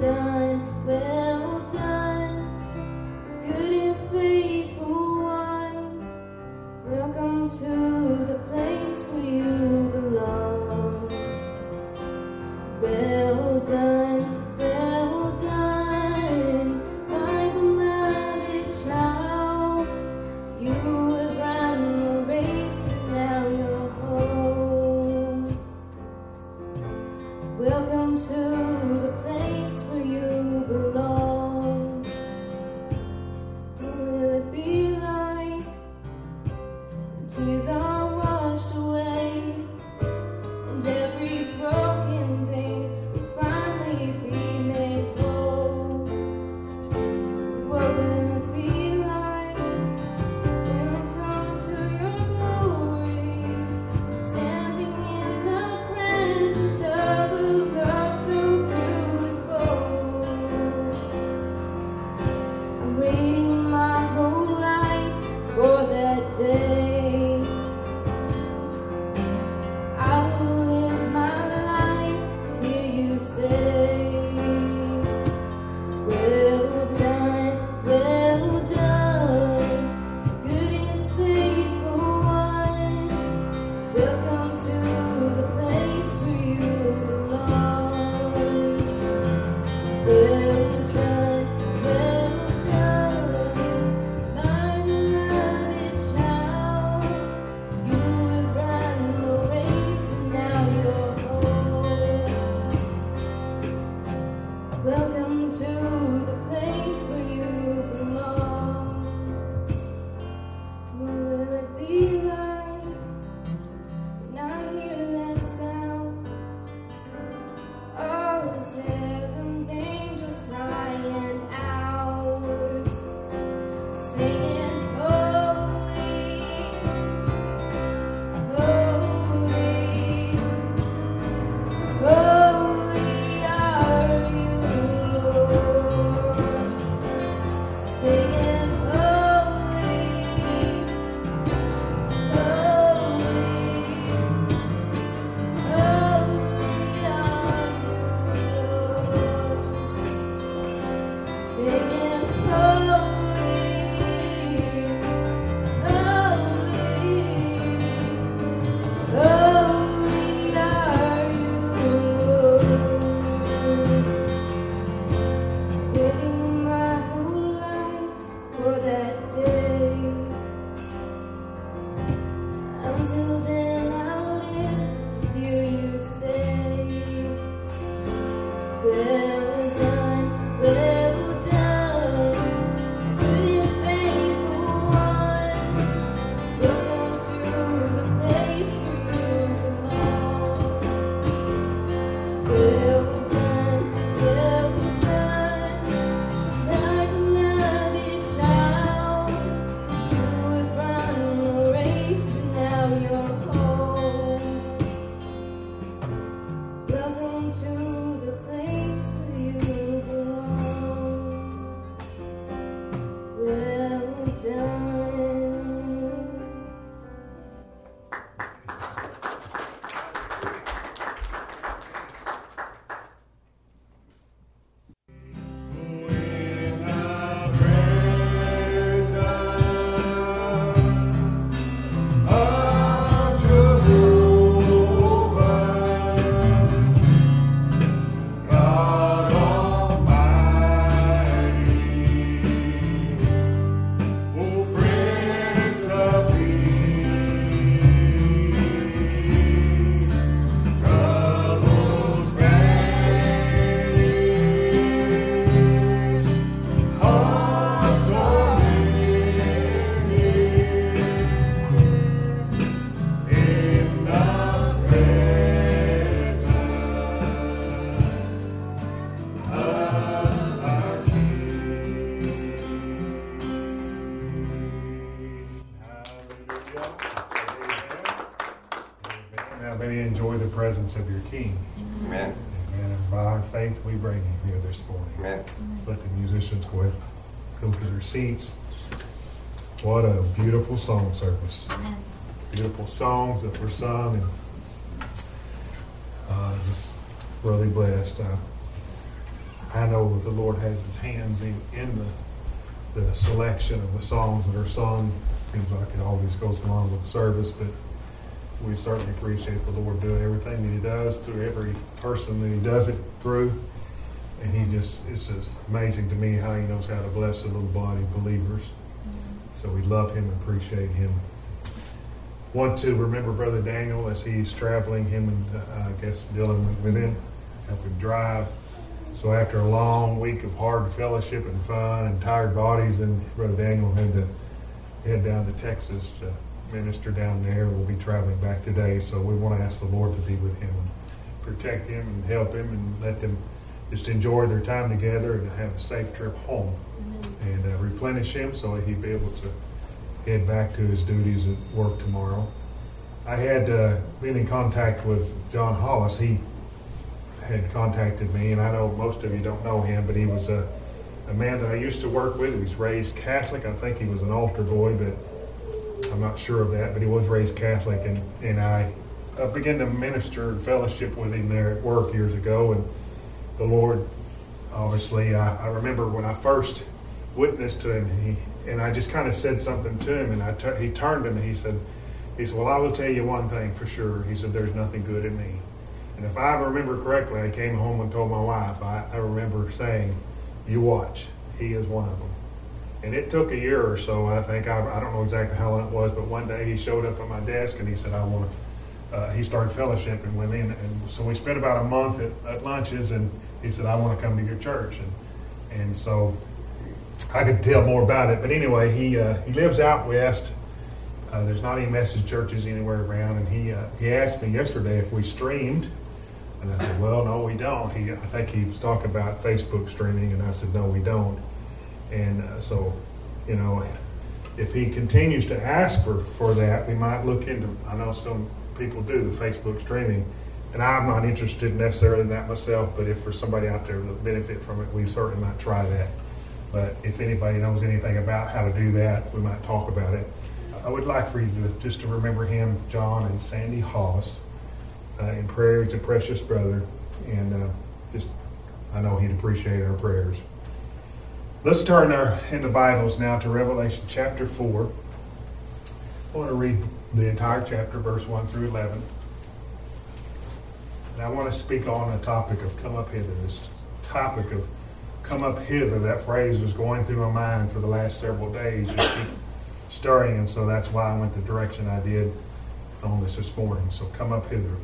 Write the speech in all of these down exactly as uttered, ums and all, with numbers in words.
Presence of your King. Amen. Amen. And by our faith, we bring him here this morning. Amen. Let's let the musicians go ahead, go to their seats. What a beautiful song service. Amen. Beautiful songs that were sung, and uh, just really blessed. Uh, I know that the Lord has his hands in, in the, the selection of the songs that are sung. It seems like it always goes along with the service, but we certainly appreciate the Lord doing everything that he does through every person that he does it through. And he just, it's just amazing to me how he knows how to bless a little body of believers. So we love him and appreciate him. Want to remember Brother Daniel as he's traveling, him and uh, I guess Dylan went with him, help him drive. So after a long week of hard fellowship and fun and tired bodies, then Brother Daniel had to head down to Texas to minister down there. We'll be traveling back today, so we want to ask the Lord to be with him and protect him and help him and let them just enjoy their time together and have a safe trip home. Amen. And uh, replenish him so he'd be able to head back to his duties at work tomorrow. I had uh, been in contact with John Hollis. He had contacted me, and I know most of you don't know him, but he was a, a man that I used to work with. He was raised Catholic. I think he was an altar boy, but I'm not sure of that, but he was raised Catholic, and, and I uh, began to minister and fellowship with him there at work years ago, and the Lord, obviously, I, I remember when I first witnessed to him, he, and I just kind of said something to him, and I t- he turned to me, he said, he said, well, I will tell you one thing for sure. He said, there's nothing good in me. And if I remember correctly, I came home and told my wife, I, I remember saying, you watch, he is one of them. And it took a year or so, I think. I, I don't know exactly how long it was, but one day he showed up at my desk and he said, I want to, uh, he started fellowshipping with me. And, and so we spent about a month at, at lunches, and he said, I want to come to your church. And, and so I could tell more about it. But anyway, he uh, he lives out west. Uh, there's not any message churches anywhere around. And he uh, he asked me yesterday if we streamed. And I said, well, no, we don't. He, I think he was talking about Facebook streaming, and I said, no, we don't. And uh, so, you know, if he continues to ask for, for that, we might look into, I know some people do the Facebook streaming, and I'm not interested necessarily in that myself, but if for somebody out there that benefit from it, we certainly might try that. But if anybody knows anything about how to do that, we might talk about it. I would like for you to just to remember him, John and Sandy Hollis, uh, in prayer. He's a precious brother, and uh, just I know he'd appreciate our prayers. Let's turn our, in the Bibles now to Revelation chapter four. I want to read the entire chapter, verse one through eleven. And I want to speak on the topic of come up hither. This topic of come up hither, that phrase was going through my mind for the last several days, just keep stirring, and so that's why I went the direction I did on this this morning. So come up hither.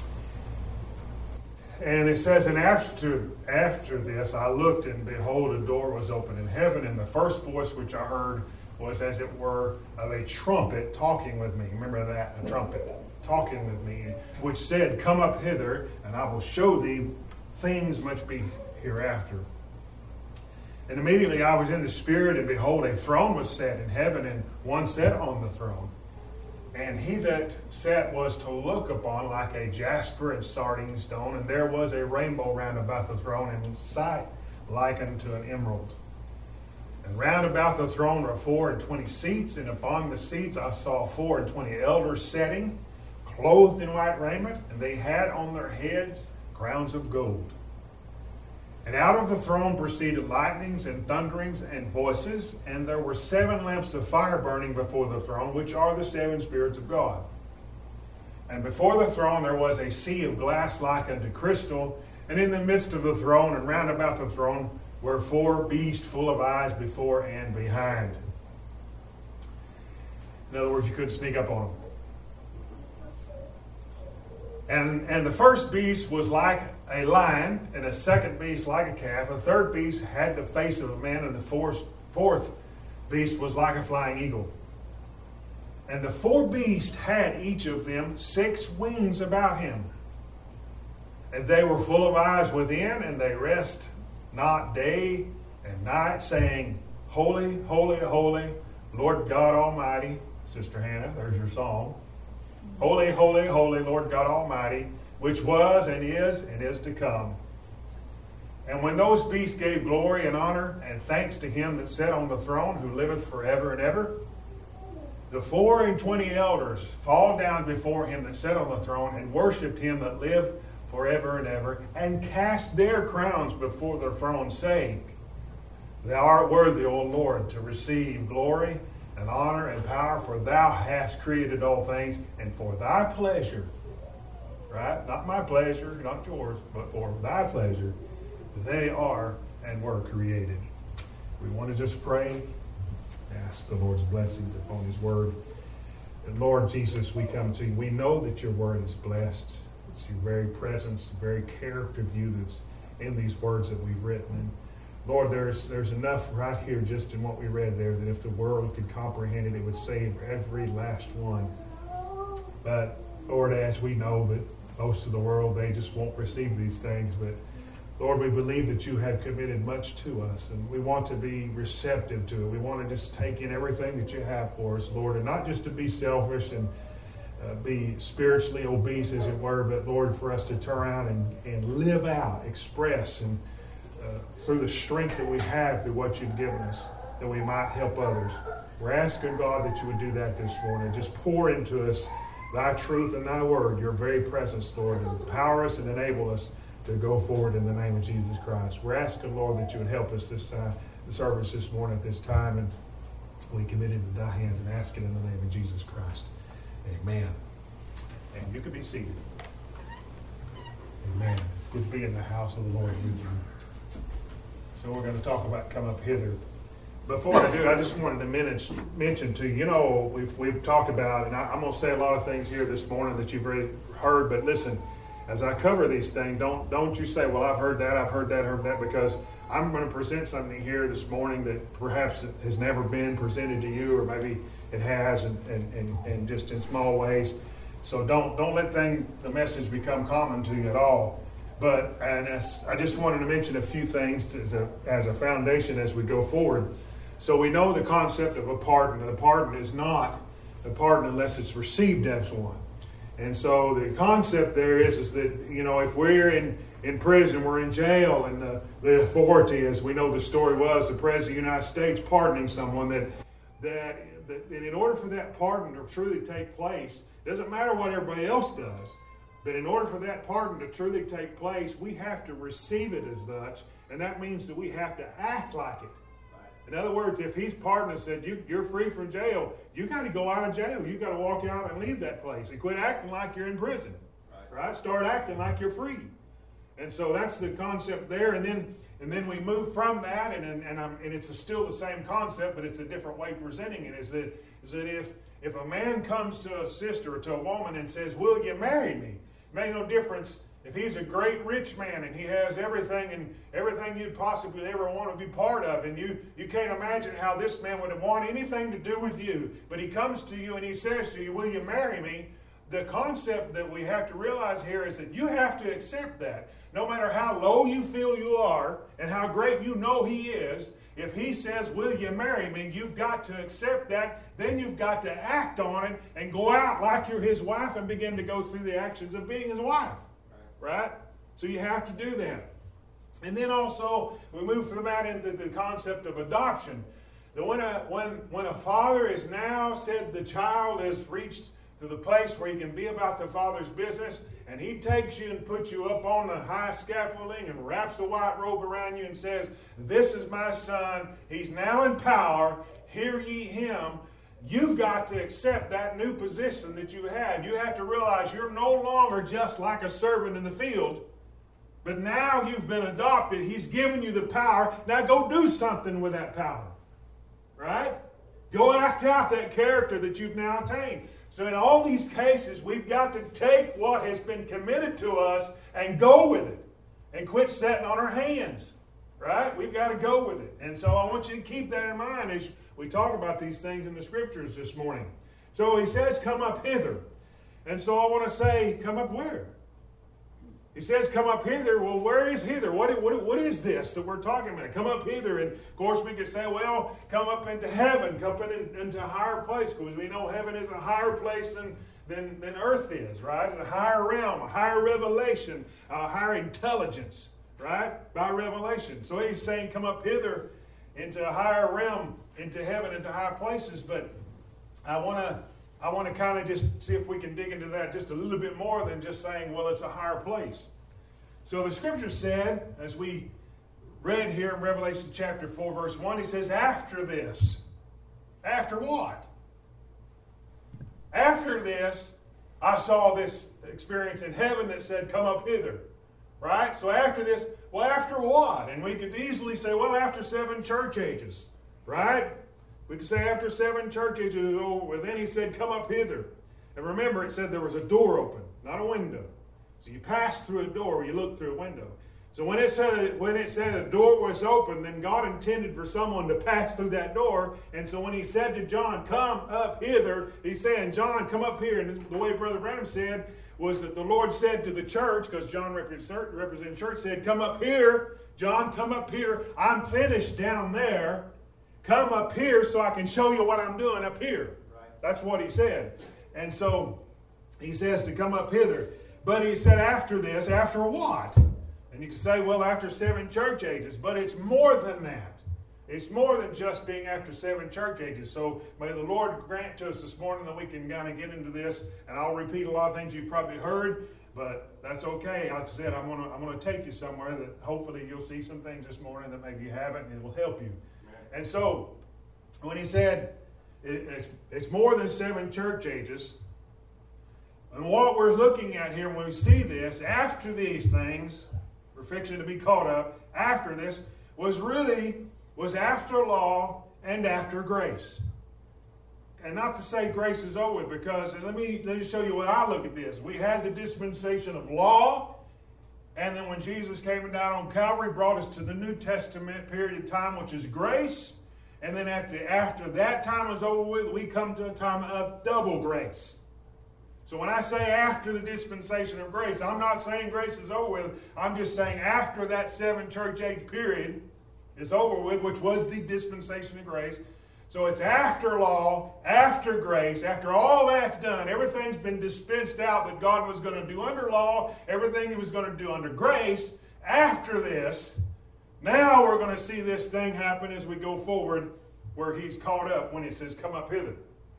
And it says, and after after this I looked, and behold, a door was open in heaven, and the first voice which I heard was as it were of a trumpet talking with me. Remember that, a trumpet talking with me, which said, come up hither, and I will show thee things much be hereafter. And immediately I was in the Spirit, and behold, a throne was set in heaven, and one sat on the throne. And he that sat was to look upon like a jasper and sardine stone, and there was a rainbow round about the throne, in sight like unto an emerald. And round about the throne were four and twenty seats, and upon the seats I saw four and twenty elders sitting, clothed in white raiment, and they had on their heads crowns of gold. And out of the throne proceeded lightnings and thunderings and voices, and there were seven lamps of fire burning before the throne, which are the seven spirits of God. And before the throne there was a sea of glass like unto crystal, and in the midst of the throne and round about the throne were four beasts full of eyes before and behind. In other words, you couldn't sneak up on them. And, and the first beast was like a lion, and a second beast like a calf. A third beast had the face of a man, and the fourth, fourth beast was like a flying eagle. And the four beasts had each of them six wings about him. And they were full of eyes within, and they rest not day and night, saying, Holy, holy, holy, Lord God Almighty. Sister Hannah, there's your song. Holy, holy, holy, Lord God Almighty, which was and is and is to come. And when those beasts gave glory and honor and thanks to him that sat on the throne, who liveth forever and ever, the four and twenty elders fall down before him that sat on the throne, and worshipped him that lived forever and ever, and cast their crowns before their throne's sake. Thou art worthy, O Lord, to receive glory and honor and power, for thou hast created all things, and for thy pleasure, right? Not my pleasure, not yours, but for thy pleasure, they are and were created. We want to just pray, ask the Lord's blessings upon his word. And Lord Jesus, we come to you. We know that your word is blessed. It's your very presence, the very character view that's in these words that we've written. And Lord, there's there's enough right here just in what we read there that if the world could comprehend it, it would save every last one. But Lord, as we know that most of the world, they just won't receive these things. But Lord, we believe that you have committed much to us, and we want to be receptive to it. We want to just take in everything that you have for us, Lord, and not just to be selfish and uh, be spiritually obese, as it were, but Lord, for us to turn around and, and live out, express, and uh, through the strength that we have through what you've given us, that we might help others. We're asking, God, that you would do that this morning. Just pour into us thy truth and thy word, your very presence, Lord, and empower us and enable us to go forward in the name of Jesus Christ. We're asking, Lord, that you would help us this uh, the service this morning at this time, and we commit it into thy hands and ask it in the name of Jesus Christ. Amen. And you can be seated. Amen. It's good to be in the house of the Lord with you. So we're going to talk about come up hither. Before I do, I just wanted to mention, mention to you, you know, we've we've talked about, and I, I'm going to say a lot of things here this morning that you've already heard, but listen, as I cover these things, don't don't you say, well, I've heard that, I've heard that, heard that, because I'm going to present something here this morning that perhaps has never been presented to you, or maybe it has, and and, and, and just in small ways. So don't don't let thing, the message become common to you at all. But and as, I just wanted to mention a few things to, as, a, as a foundation as we go forward. So we know the concept of a pardon, and a pardon is not a pardon unless it's received as one. And so the concept there is, is that, you know, if we're in, in prison, we're in jail, and the, the authority, as we know the story was, the President of the United States pardoning someone, that, that, that in order for that pardon to truly take place, it doesn't matter what everybody else does, but in order for that pardon to truly take place, we have to receive it as such, and that means that we have to act like it. In other words, if he's pardoned and said, you, you're free from jail, you got to go out of jail. You got to walk out and leave that place and quit acting like you're in prison. Right? right? Start acting like you're free. And so that's the concept there. And then and then we move from that, and and, and, I'm, and it's a still the same concept, but it's a different way of presenting it, is that, is that if, if a man comes to a sister or to a woman and says, will you marry me? It makes no difference. If he's a great rich man and he has everything and everything you'd possibly ever want to be part of, and you, you can't imagine how this man would want anything to do with you, but he comes to you and he says to you, will you marry me? The concept that we have to realize here is that you have to accept that. No matter how low you feel you are and how great you know he is, if he says, will you marry me, you've got to accept that. Then you've got to act on it and go out like you're his wife and begin to go through the actions of being his wife. Right? So you have to do that. And then also, we move from that into the concept of adoption. That when a, when, when a father is now said the child has reached to the place where he can be about the father's business, and he takes you and puts you up on the high scaffolding and wraps a white robe around you and says, this is my son, he's now in power, hear ye him. You've got to accept that new position that you have. You have to realize you're no longer just like a servant in the field, but now you've been adopted. He's given you the power. Now go do something with that power. Right? Go act out that character that you've now attained. So in all these cases, we've got to take what has been committed to us and go with it. And quit sitting on our hands. Right? We've got to go with it. And so I want you to keep that in mind as we talk about these things in the scriptures this morning. So he says, come up hither. And so I want to say, come up where? He says, come up hither. Well, where is hither? What, what, what is this that we're talking about? Come up hither. And of course we could say, well, come up into heaven. Come up in, into a higher place. Because we know heaven is a higher place than, than, than earth is, right? It's a higher realm, a higher revelation, a higher intelligence, right? By revelation. So he's saying, come up hither into a higher realm, into heaven, into high places. But I want to I want to kind of just see if we can dig into that just a little bit more than just saying, well, it's a higher place. So the scripture said, as we read here in Revelation chapter four, verse one, he says, after this. After what? After this, I saw this experience in heaven that said, come up hither. Right? So after this, well, after what? And we could easily say, well, after seven church ages. Right? We could say after seven church ages is over with. Then he said, come up hither. And remember, it said there was a door open, not a window. So you pass through a door or you look through a window. So when it said when it said a door was open, then God intended for someone to pass through that door. And so when he said to John, come up hither, he's saying, John, come up here. And the way Brother Branham said was that the Lord said to the church, because John represented church, said, come up here. John, come up here. I'm finished down there. Come up here so I can show you what I'm doing up here. Right. That's what he said. And so he says to come up hither. But he said after this, after what? And you can say, well, after seven church ages. But it's more than that. It's more than just being after seven church ages. So may the Lord grant to us this morning that we can kind of get into this. And I'll repeat a lot of things you've probably heard. But that's okay. Like I said, I'm going to I'm going to take you somewhere that hopefully you'll see some things this morning that maybe you haven't, and it will help you. Amen. And so when he said it, it's, it's more than seven church ages, and what we're looking at here when we see this, after these things, we're fixing to be caught up, after this, was really, was after law and after grace. And not to say grace is over, because let me, let me show you what I look at this. We had the dispensation of law, and then when Jesus came down on Calvary, brought us to the New Testament period of time, which is grace. And then after, after that time is over with, we come to a time of double grace. So when I say after the dispensation of grace, I'm not saying grace is over with. I'm just saying after that seven church age period is over with, which was the dispensation of grace. So it's after law, after grace, after all that's done, everything's been dispensed out that God was going to do under law, everything he was going to do under grace. After this, now we're going to see this thing happen as we go forward, where he's caught up when he says, come up hither.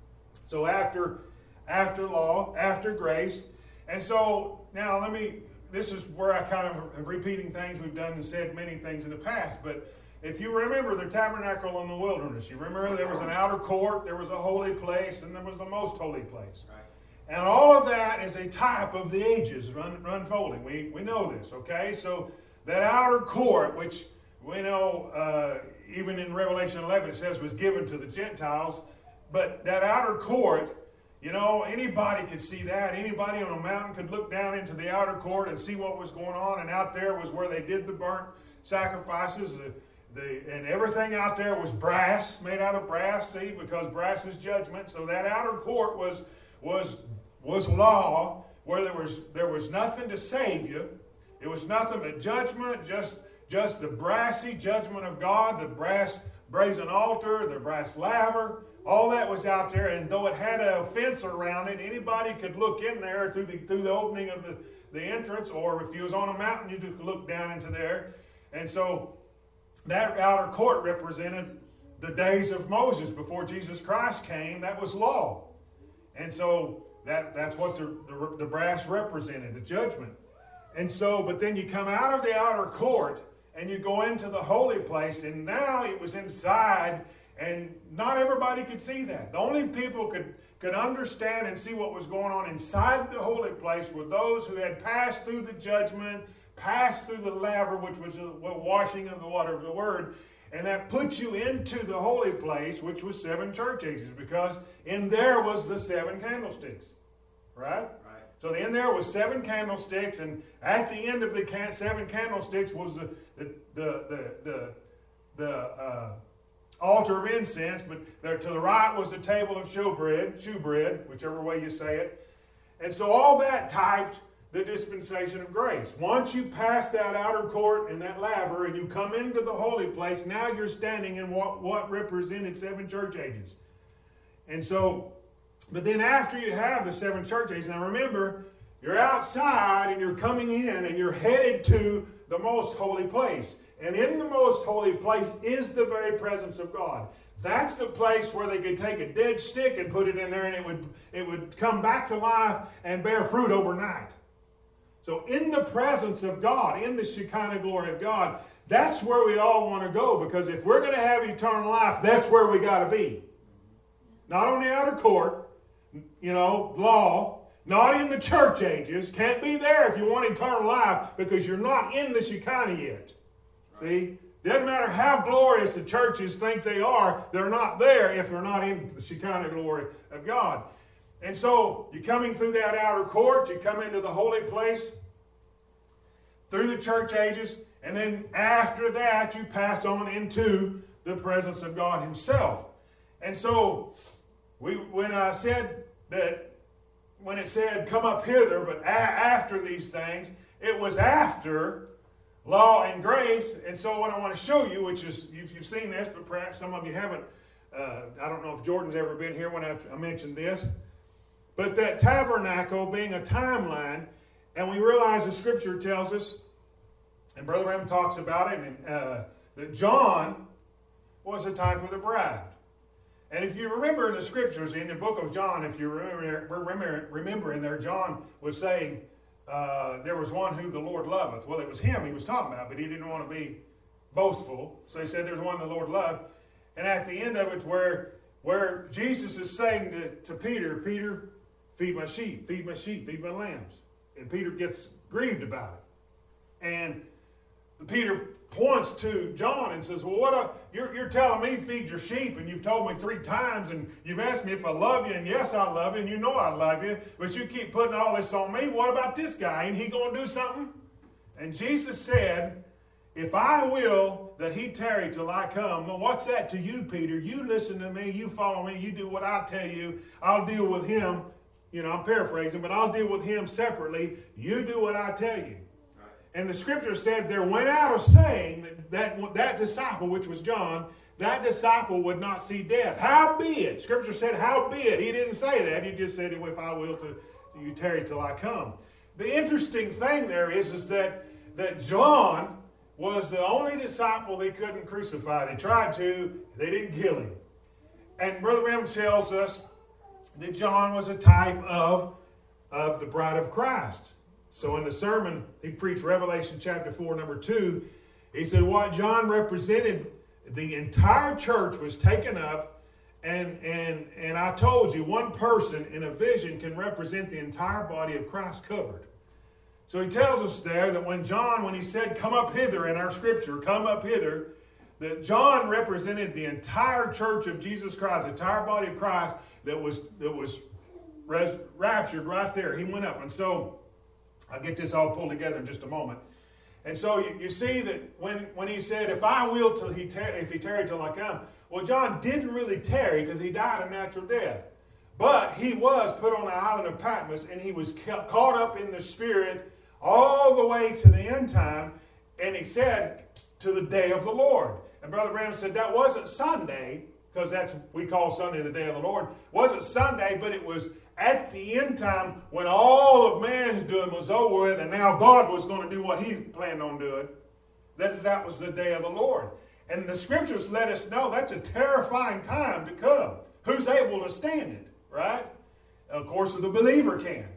So after, after law, after grace. And so now let me, this is where I kind of am repeating things we've done and said many things in the past, but if you remember the tabernacle in the wilderness, you remember there was an outer court, there was a holy place, and there was the most holy place. Right. And all of that is a type of the ages run, unfolding. We, we know this, okay? So that outer court, which we know uh, even in Revelation eleven it says was given to the Gentiles, but that outer court, you know, anybody could see that. Anybody on a mountain could look down into the outer court and see what was going on, and out there was where they did the burnt sacrifices. The, The, and everything out there was brass, made out of brass, see, because brass is judgment. So that outer court was was was law, where there was there was nothing to save you. It was nothing but judgment, just just the brassy judgment of God, the brass brazen altar, the brass laver, all that was out there. And though it had a fence around it, anybody could look in there through the through the opening of the, the entrance, or if you was on a mountain, you could look down into there. And so that outer court represented the days of Moses before Jesus Christ came. That was law. And so that, that's what the, the, the brass represented, the judgment. And so, but then you come out of the outer court and you go into the holy place, and now it was inside, and not everybody could see that. The only people could, could understand and see what was going on inside the holy place were those who had passed through the judgment, passed through the laver, which was the washing of the water of the word, and that put you into the holy place, which was seven church ages, because in there was the seven candlesticks, right? Right. So in there was seven candlesticks, and at the end of the can- seven candlesticks was the the the the the, the uh, altar of incense, but there to the right was the table of showbread, shewbread, whichever way you say it, and so all that typed the dispensation of grace. Once you pass that outer court and that laver and you come into the holy place, now you're standing in what, what represented seven church ages. And so, but then after you have the seven church ages, now remember, you're outside and you're coming in and you're headed to the most holy place. And in the most holy place is the very presence of God. That's the place where they could take a dead stick and put it in there, and it would, it would come back to life and bear fruit overnight. So in the presence of God, in the Shekinah glory of God, that's where we all want to go, because if we're going to have eternal life, that's where we got to be. Not on the outer court, you know, law, not in the church ages. Can't be there if you want eternal life, because you're not in the Shekinah yet. See? Doesn't matter how glorious the churches think they are, they're not there if they're not in the Shekinah glory of God. And so, you're coming through that outer court, you come into the holy place through the church ages, and then after that, you pass on into the presence of God Himself. And so, we when I said that, when it said, come up hither, but a- after these things, it was after law and grace. And so what I want to show you, which is, you've, you've seen this, but perhaps some of you haven't. Uh, I don't know if Jordan's ever been here when I, I mentioned this. But that tabernacle being a timeline, and we realize the Scripture tells us, and Brother Ram talks about it, and, uh, that John was a type of the bride. And if you remember in the Scriptures, in the book of John, if you remember, remember, remember in there, John was saying, Uh, there was one who the Lord loveth. Well, it was him he was talking about, but he didn't want to be boastful. So he said there's one the Lord loved. And at the end of it, where, where Jesus is saying to, to Peter, Peter, feed my sheep, feed my sheep, feed my lambs. And Peter gets grieved about it. And Peter points to John and says, well, what a, you're, you're telling me feed your sheep, and you've told me three times, and you've asked me if I love you, and yes, I love you, and you know I love you, but you keep putting all this on me. What about this guy? Ain't he going to do something? And Jesus said, if I will that he tarry till I come, well, what's that to you, Peter? You listen to me, you follow me, you do what I tell you. I'll deal with him. You know, I'm paraphrasing, but I'll deal with him separately. You do what I tell you. And the Scripture said there went out a saying that, that that disciple, which was John, that disciple would not see death. Howbeit, Scripture said, howbeit. He didn't say that. He just said, if I will to you tarry till I come. The interesting thing there is, is that, that John was the only disciple they couldn't crucify. They tried to. They didn't kill him. And Brother Ram tells us that John was a type of, of the bride of Christ. So in the sermon, he preached Revelation chapter four, number two. He said what John represented, the entire church was taken up, and, and, and I told you, one person in a vision can represent the entire body of Christ covered. So he tells us there that when John, when he said, come up hither in our scripture, come up hither, that John represented the entire church of Jesus Christ, the entire body of Christ that was, that was res- raptured right there. He went up. And so I'll get this all pulled together in just a moment. And so you, you see that when, when he said, if I will till he tar- if he tarry till I come, well, John didn't really tarry because he died a natural death. But he was put on the island of Patmos, and he was ca- caught up in the Spirit all the way to the end time, and he said, to the day of the Lord. And Brother Branham said that wasn't Sunday, because that's we call Sunday the day of the Lord. It wasn't Sunday, but it was at the end time when all of man's doing was over with, and now God was going to do what he planned on doing. That, that was the day of the Lord. And the Scriptures let us know that's a terrifying time to come. Who's able to stand it, right? Of course, the believer can.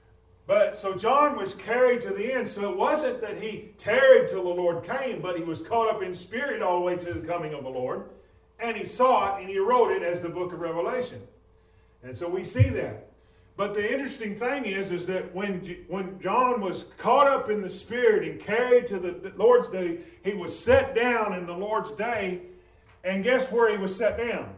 But so John was carried to the end. So it wasn't that he tarried till the Lord came, but he was caught up in spirit all the way to the coming of the Lord. And he saw it, and he wrote it as the book of Revelation. And so we see that. But the interesting thing is, is that when, when John was caught up in the Spirit and carried to the Lord's day, he was set down in the Lord's day. And guess where he was set down?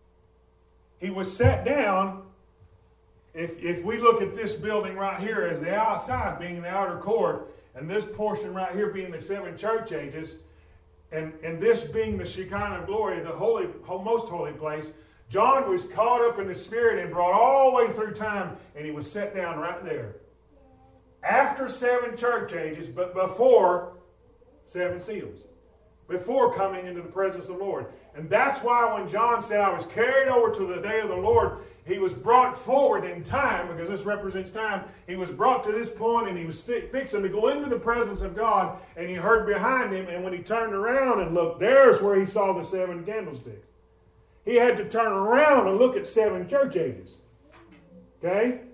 He was set down, if, if we look at this building right here as the outside being the outer court, and this portion right here being the seven church ages, and, and this being the Shekinah glory, the holy, most holy place, John was caught up in the Spirit and brought all the way through time, and he was set down right there. After seven church ages, but before seven seals. Before coming into the presence of the Lord. And that's why when John said, I was carried over to the day of the Lord, he was brought forward in time, because this represents time. He was brought to this point, and he was fi- fixing to go into the presence of God, and he heard behind him, and when he turned around and looked, there's where he saw the seven candlesticks. He had to turn around and look at seven church ages. Okay?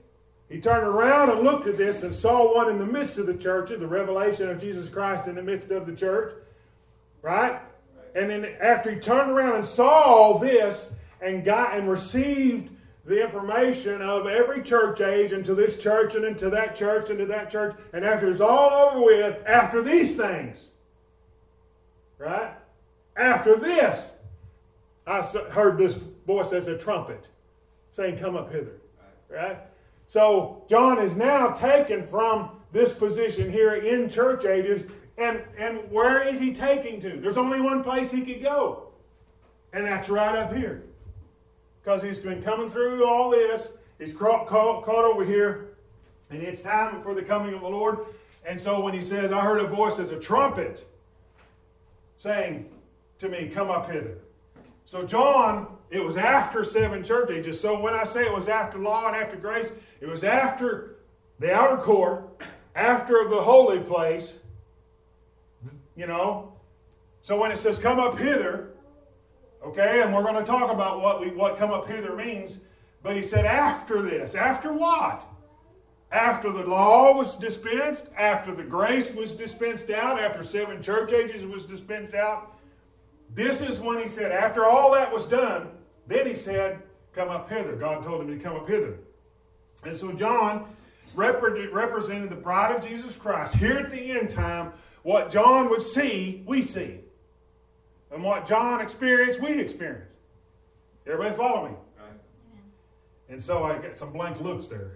he turned around and looked at this and saw one in the midst of the church, the revelation of Jesus Christ in the midst of the church. Right? And then after he turned around and saw all this and got and received the information of every church age into this church and into that church and to that church, and after it's all over with, after these things, right? After this, I heard this voice as a trumpet saying, "Come up hither." Right? So John is now taken from this position here in church ages, and, and where is he taking to? There's only one place he could go, and that's right up here. Because he's been coming through all this, he's caught, caught, caught over here, and it's time for the coming of the Lord. And so when he says, "I heard a voice as a trumpet saying to me, 'Come up hither.'" So John, it was after seven church ages. So when I say it was after law and after grace, it was after the outer court, after the holy place, you know. So when it says, "Come up hither," okay, and we're going to talk about what we what "come up hither" means. But he said after this. After what? After the law was dispensed, after the grace was dispensed out, after seven church ages was dispensed out. This is when he said, after all that was done, then he said, "Come up hither." God told him to come up hither. And so John repre- represented the bride of Jesus Christ. Here at the end time, what John would see, we see. And what John experienced, we experience. Everybody follow me? Right. And so I got some blank looks there.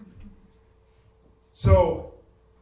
So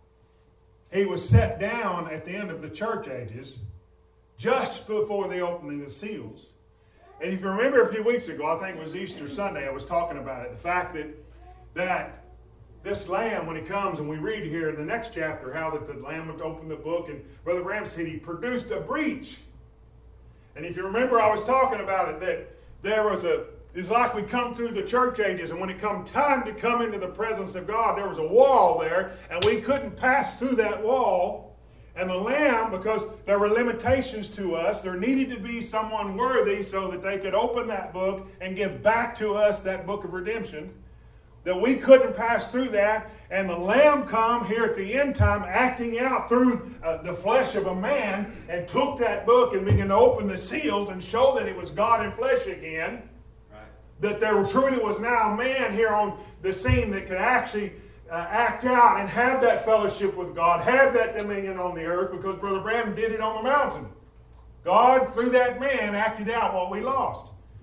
he was set down at the end of the church ages, just before the opening of the seals. And if you remember a few weeks ago, I think it was Easter Sunday, I was talking about it. The fact that that this Lamb, when he comes, and we read here in the next chapter how that the Lamb would open the book, and Brother Bram said he produced a breach. And if you remember, I was talking about it, that there was a, it's like we come through the church ages, and when it come time to come into the presence of God, there was a wall there, and we couldn't pass through that wall. And the Lamb, because there were limitations to us, there needed to be someone worthy so that they could open that book and give back to us that book of redemption. That we couldn't pass through that. And the Lamb come here at the end time, acting out through uh, the flesh of a man, and took that book and began to open the seals and show that it was God in flesh again. Right. That there truly was now a man here on the scene that could actually Uh, act out and have that fellowship with God, have that dominion on the earth, because Brother Branham did it on the mountain. God, through that man, acted out what we lost.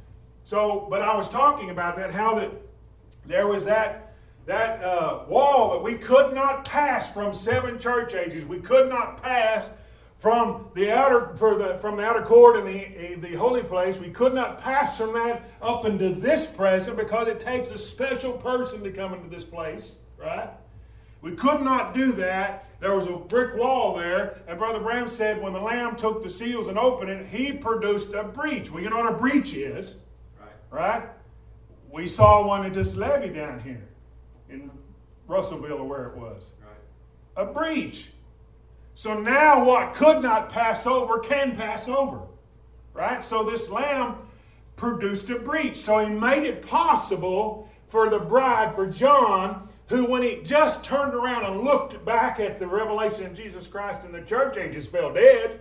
So, but I was talking about that, how that there was that that uh, wall that we could not pass from seven church ages. We could not pass from the outer for the from the outer court and the the holy place. We could not pass from that up into this present, because it takes a special person to come into this place. Right? We could not do that. There was a brick wall there. And Brother Bram said when the Lamb took the seals and opened it, he produced a breach. Well, you know what a breach is? Right. Right? We saw one at this levee down here in Russellville, or where it was. Right. A breach. So now what could not pass over can pass over. Right? So this Lamb produced a breach. So he made it possible for the bride, for John, who, when he just turned around and looked back at the revelation of Jesus Christ in the church ages, fell dead.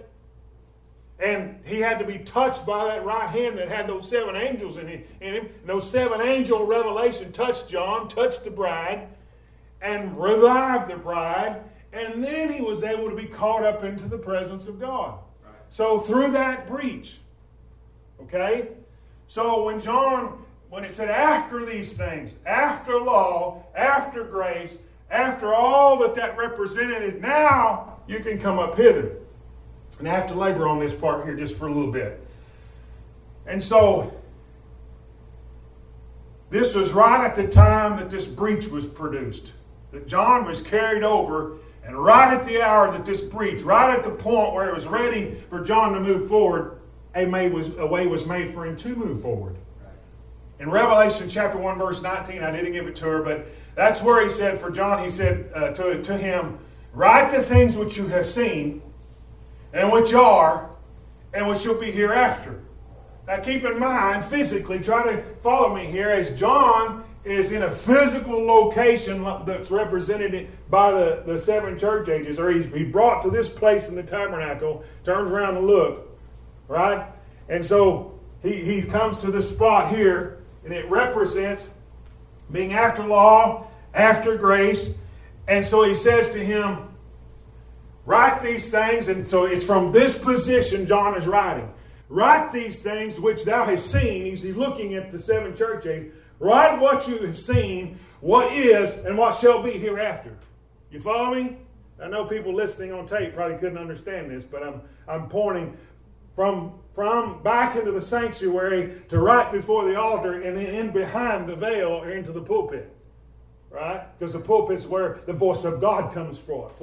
And he had to be touched by that right hand that had those seven angels in him. In him. And those seven angel revelation touched John, touched the bride, and revived the bride. And then he was able to be caught up into the presence of God. Right. So through that breach. Okay? So when John... When it said after these things, after law, after grace, after all that that represented, now you can come up hither. And I have to labor on this part here just for a little bit. And so, this was right at the time that this breach was produced. That John was carried over, and right at the hour that this breach, right at the point where it was ready for John to move forward, a, made was, a way was made for him to move forward. In Revelation chapter one, verse nineteen, I didn't give it to her, but that's where he said, for John, he said uh, to, to him, "Write the things which you have seen, and which are, and which shall be hereafter." Now keep in mind, physically, try to follow me here, as John is in a physical location that's represented by the, the seven church ages, or he's he brought to this place in the tabernacle, turns around and look, right? And so he, he comes to this spot here, and it represents being after law, after grace. And so he says to him, write these things, and so it's from this position John is writing. Write these things which thou hast seen. He's looking at the seven church ages. Write what you have seen, what is, and what shall be hereafter. You follow me? I know people listening on tape probably couldn't understand this, but I'm I'm pointing from from back into the sanctuary to right before the altar, and then in behind the veil or into the pulpit. Right? Because the pulpit's where the voice of God comes forth.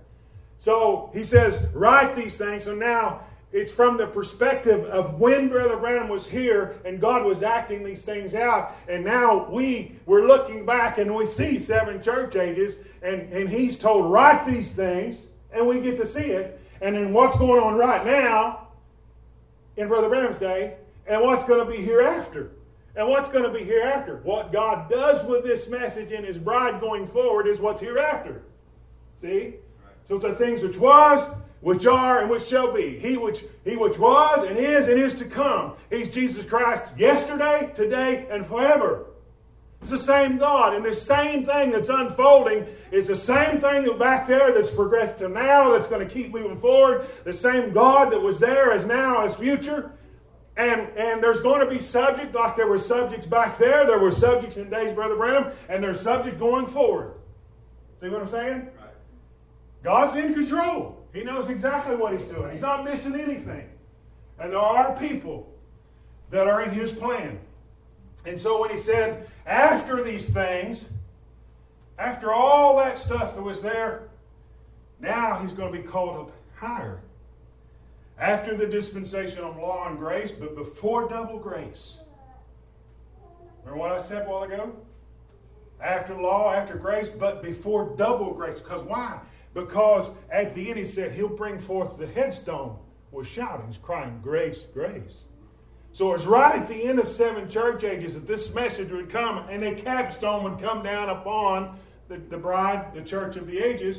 So he says, write these things. So now it's from the perspective of when Brother Branham was here and God was acting these things out. And now we, we're looking back and we see seven church ages, and, and he's told, write these things, and we get to see it. And then what's going on right now in Brother Branham's day, and what's going to be hereafter. And what's going to be hereafter. What God does with this message in His bride going forward is what's hereafter. See? Right. So the things which was, which are, and which shall be. He which He which was, and is, and is to come. He's Jesus Christ yesterday, today, and forever. It's the same God. And the same thing that's unfolding is the same thing that back there that's progressed to now, that's going to keep moving forward. The same God that was there is now, is future. And, and there's going to be subject, like there were subjects back there, there were subjects in days, Brother Branham, and there's subject going forward. See what I'm saying? Right. God's in control. He knows exactly what He's doing. He's not missing anything. And there are people that are in His plan. And so when He said, after these things, after all that stuff that was there, now He's going to be called up higher. After the dispensation of law and grace, but before double grace. Remember what I said a while ago? After law, after grace, but before double grace. Because why? Because at the end He said He'll bring forth the headstone with shoutings, crying, grace, grace. So it's right at the end of seven church ages that this message would come, and a capstone would come down upon the, the bride, the church of the ages.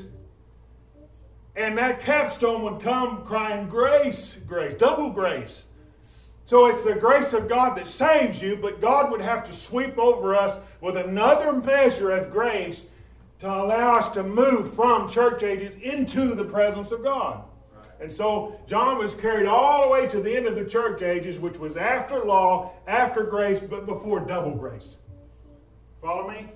And that capstone would come crying, grace, grace, double grace. So it's the grace of God that saves you, but God would have to sweep over us with another measure of grace to allow us to move from church ages into the presence of God. Right. And so John was carried all the way to the end of the church ages, which was after law, after grace, but before double grace. Follow me?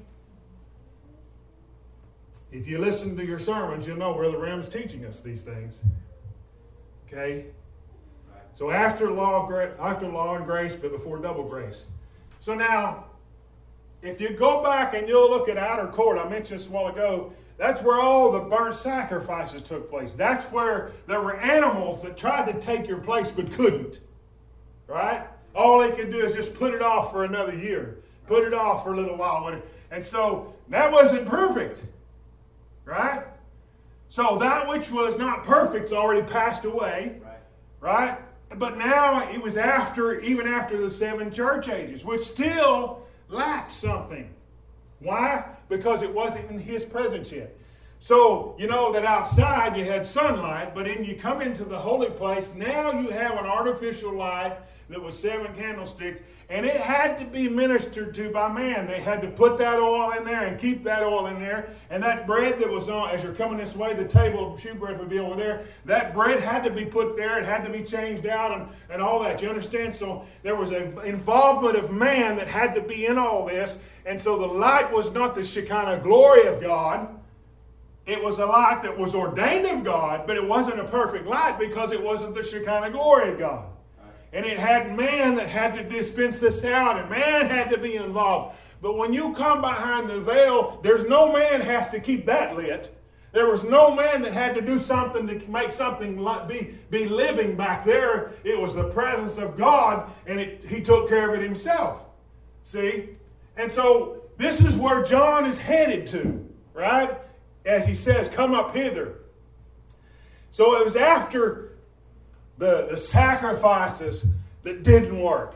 If you listen to your sermons, you'll know Brother Ram's teaching us these things. Okay? So after law, of gra- after law and grace, but before double grace. So now, if you go back and you'll look at outer court, I mentioned this a while ago, that's where all the burnt sacrifices took place. That's where there were animals that tried to take your place but couldn't. Right? All they could do is just put it off for another year. Put it off for a little while. And so that wasn't perfect. Right? So that which was not perfect's already passed away. Right? Right? But now it was after, even after the seven church ages, which still lacked something. Why? Because it wasn't in His presence yet. So, you know that outside you had sunlight, but then you come into the holy place, now you have an artificial light that was seven candlesticks, and it had to be ministered to by man. They had to put that oil in there and keep that oil in there. And that bread that was on, as you're coming this way, the table of shewbread would be over there. That bread had to be put there. It had to be changed out and, and all that. You understand? So there was an involvement of man that had to be in all this. And so the light was not the Shekinah glory of God. It was a light that was ordained of God, but it wasn't a perfect light because it wasn't the Shekinah glory of God. And it had man that had to dispense this out, and man had to be involved. But when you come behind the veil, there's no man has to keep that lit. There was no man that had to do something to make something be, be living back there. It was the presence of God, and it, He took care of it Himself. See? And so this is where John is headed to, right? As he says, come up hither. So it was after The, the sacrifices that didn't work.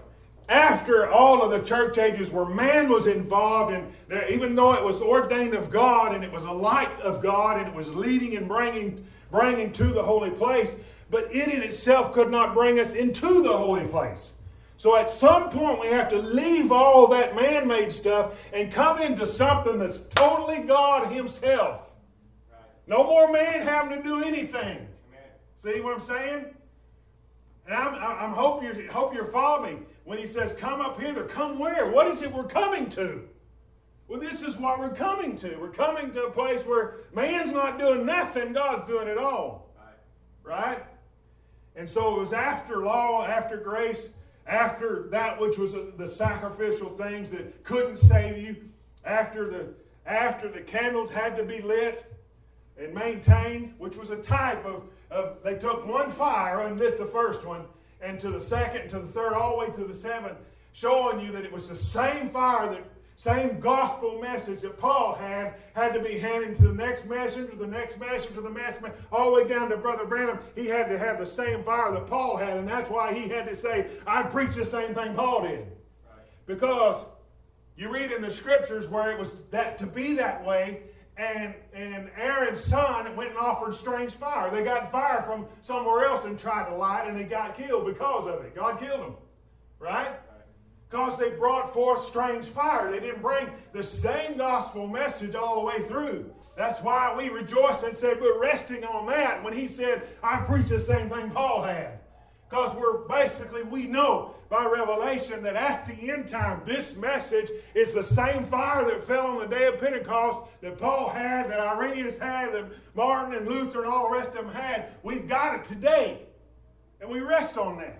after all of the church ages where man was involved, and there, even though it was ordained of God and it was a light of God and it was leading and bringing, bringing to the holy place, but it in itself could not bring us into the holy place. So at some point we have to leave all that man-made stuff and come into something that's totally God Himself. Right. No more man having to do anything. Amen. See what I'm saying? And I'm, I'm hope you're hope you're following me. When He says, come up hither, come where? What is it we're coming to? Well, this is what we're coming to. We're coming to a place where man's not doing nothing, God's doing it all. Right? Right? And so it was after law, after grace, after that which was the sacrificial things that couldn't save you, after the after the candles had to be lit and maintained, which was a type of, of they took one fire and lit the first one, and to the second, and to the third, all the way through the seventh, showing you that it was the same fire, that same gospel message that Paul had, had to be handed to the next messenger, to the next messenger, to the next messenger, all the way down to Brother Branham. He had to have the same fire that Paul had, and that's why he had to say, I preach the same thing Paul did. Right. Because you read in the scriptures where it was that to be that way, and, and Aaron's son went and offered strange fire. They got fire from somewhere else and tried to light, and they got killed because of it. God killed them. Right? Because they brought forth strange fire. They didn't bring the same gospel message all the way through. That's why we rejoice and said we're resting on that when he said, I preach the same thing Paul had. Because we're basically, we know by revelation that at the end time, this message is the same fire that fell on the day of Pentecost that Paul had, that Irenaeus had, that Martin and Luther and all the rest of them had. We've got it today. And we rest on that.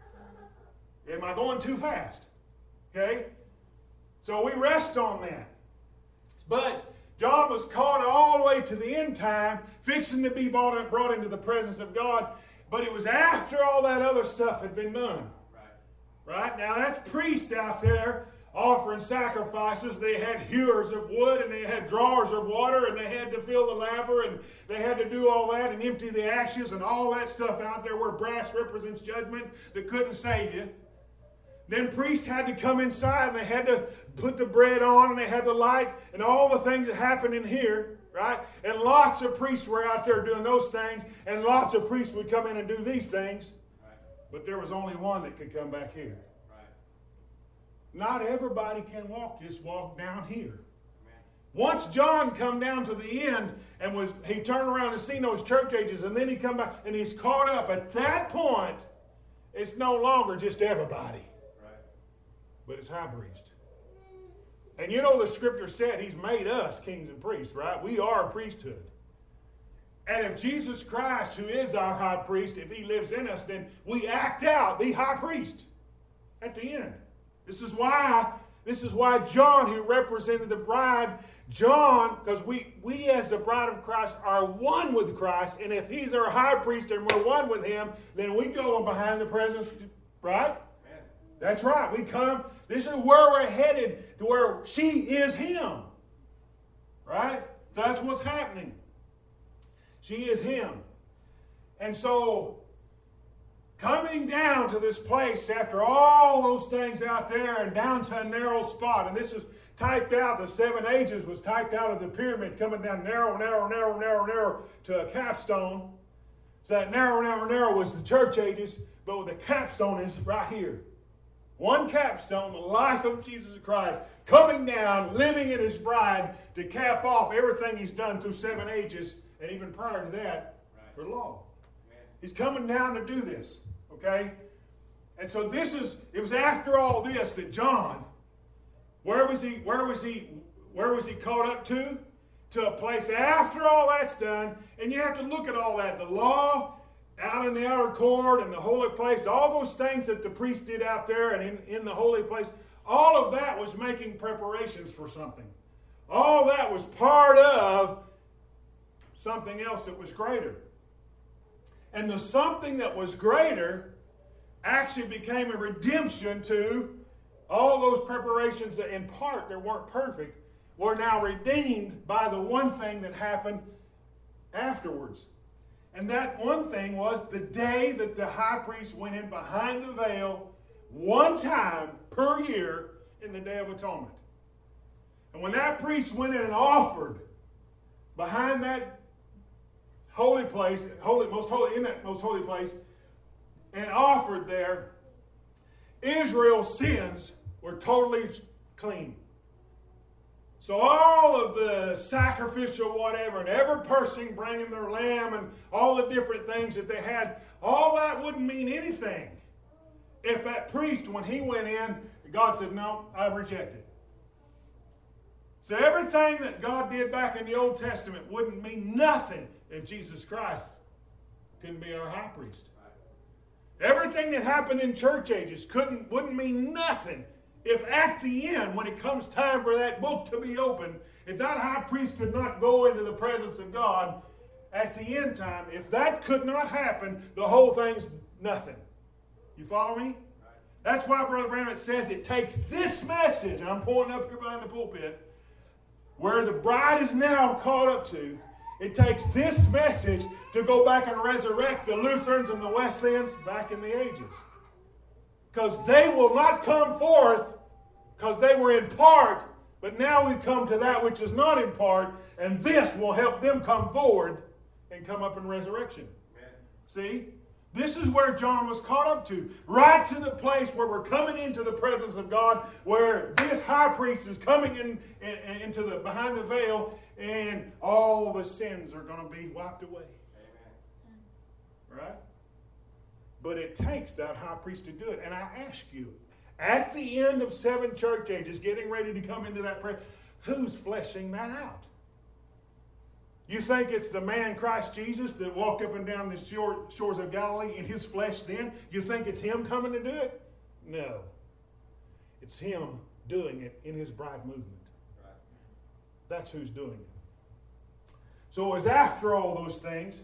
Am I going too fast? Okay? So we rest on that. But John was called all the way to the end time, fixing to be brought, brought into the presence of God. But it was after all that other stuff had been done. Right. Right? Now that's priests out there offering sacrifices. They had hewers of wood, and they had drawers of water, and they had to fill the laver, and they had to do all that and empty the ashes and all that stuff out there where brass represents judgment that couldn't save you. Then priests had to come inside, and they had to put the bread on, and they had the light, and all the things that happened in here, right? And lots of priests were out there doing those things, and lots of priests would come in and do these things. Right. But there was only one that could come back here. Right. Not everybody can walk, just walk down here. Amen. Once John come down to the end, and was he turned around and seen those church ages, and then he come back, and he's caught up. At that point, it's no longer just everybody. But it's high priest. And you know the scripture said he's made us kings and priests, right? We are a priesthood. And if Jesus Christ, who is our high priest, if he lives in us, then we act out the high priest at the end. This is why, this is why John, who represented the bride, John, because we, we as the bride of Christ are one with Christ, and if he's our high priest and we're one with him, then we go behind the presence, right? That's right. We come, this is where we're headed, to where she is him. Right? So that's what's happening. She is him. And so, coming down to this place after all those things out there and down to a narrow spot, and this is typed out, the seven ages was typed out of the pyramid, coming down narrow, narrow, narrow, narrow, narrow to a capstone. So that narrow, narrow, narrow was the church ages, but the capstone is right here. One capstone, the life of Jesus Christ, coming down, living in his bride to cap off everything he's done through seven ages, and even prior to that, right. For law. Amen. He's coming down to do this, okay? And so this is, it was after all this that John, where was he, where was he, where was he caught up to? To a place after all that's done, and you have to look at all that, the law, out in the outer court and the holy place, all those things that the priest did out there and in, in the holy place, all of that was making preparations for something. All that was part of something else that was greater. And the something that was greater actually became a redemption to all those preparations that in part that weren't perfect were now redeemed by the one thing that happened afterwards. And that one thing was the day that the high priest went in behind the veil one time per year in the Day of Atonement. And when that priest went in and offered behind that holy place, holy, most holy, in that most holy place, and offered there, Israel's sins were totally clean. So all of the sacrificial whatever, and every person bringing their lamb and all the different things that they had, all that wouldn't mean anything if that priest, when he went in, God said, no, I reject it. So everything that God did back in the Old Testament wouldn't mean nothing if Jesus Christ couldn't be our high priest. Everything that happened in church ages couldn't, wouldn't mean nothing if at the end, when it comes time for that book to be opened, if that high priest could not go into the presence of God at the end time, if that could not happen, the whole thing's nothing. You follow me? That's why Brother Branham says it takes this message, and I'm pointing up here behind the pulpit, where the bride is now caught up to, it takes this message to go back and resurrect the Lutherans and the Wesleyans back in the ages. Because they will not come forth because they were in part, but now we come to that which is not in part, and this will help them come forward and come up in resurrection. Amen. See? This is where John was caught up to. Right to the place where we're coming into the presence of God, where this high priest is coming in, in into the behind the veil, and all the sins are going to be wiped away. Amen. Right? But it takes that high priest to do it. And I ask you, at the end of seven church ages, getting ready to come into that prayer, who's fleshing that out? You think it's the man Christ Jesus that walked up and down the shore, shores of Galilee in his flesh then? You think it's him coming to do it? No. It's him doing it in his bride movement. Right. That's who's doing it. So it was after all those things,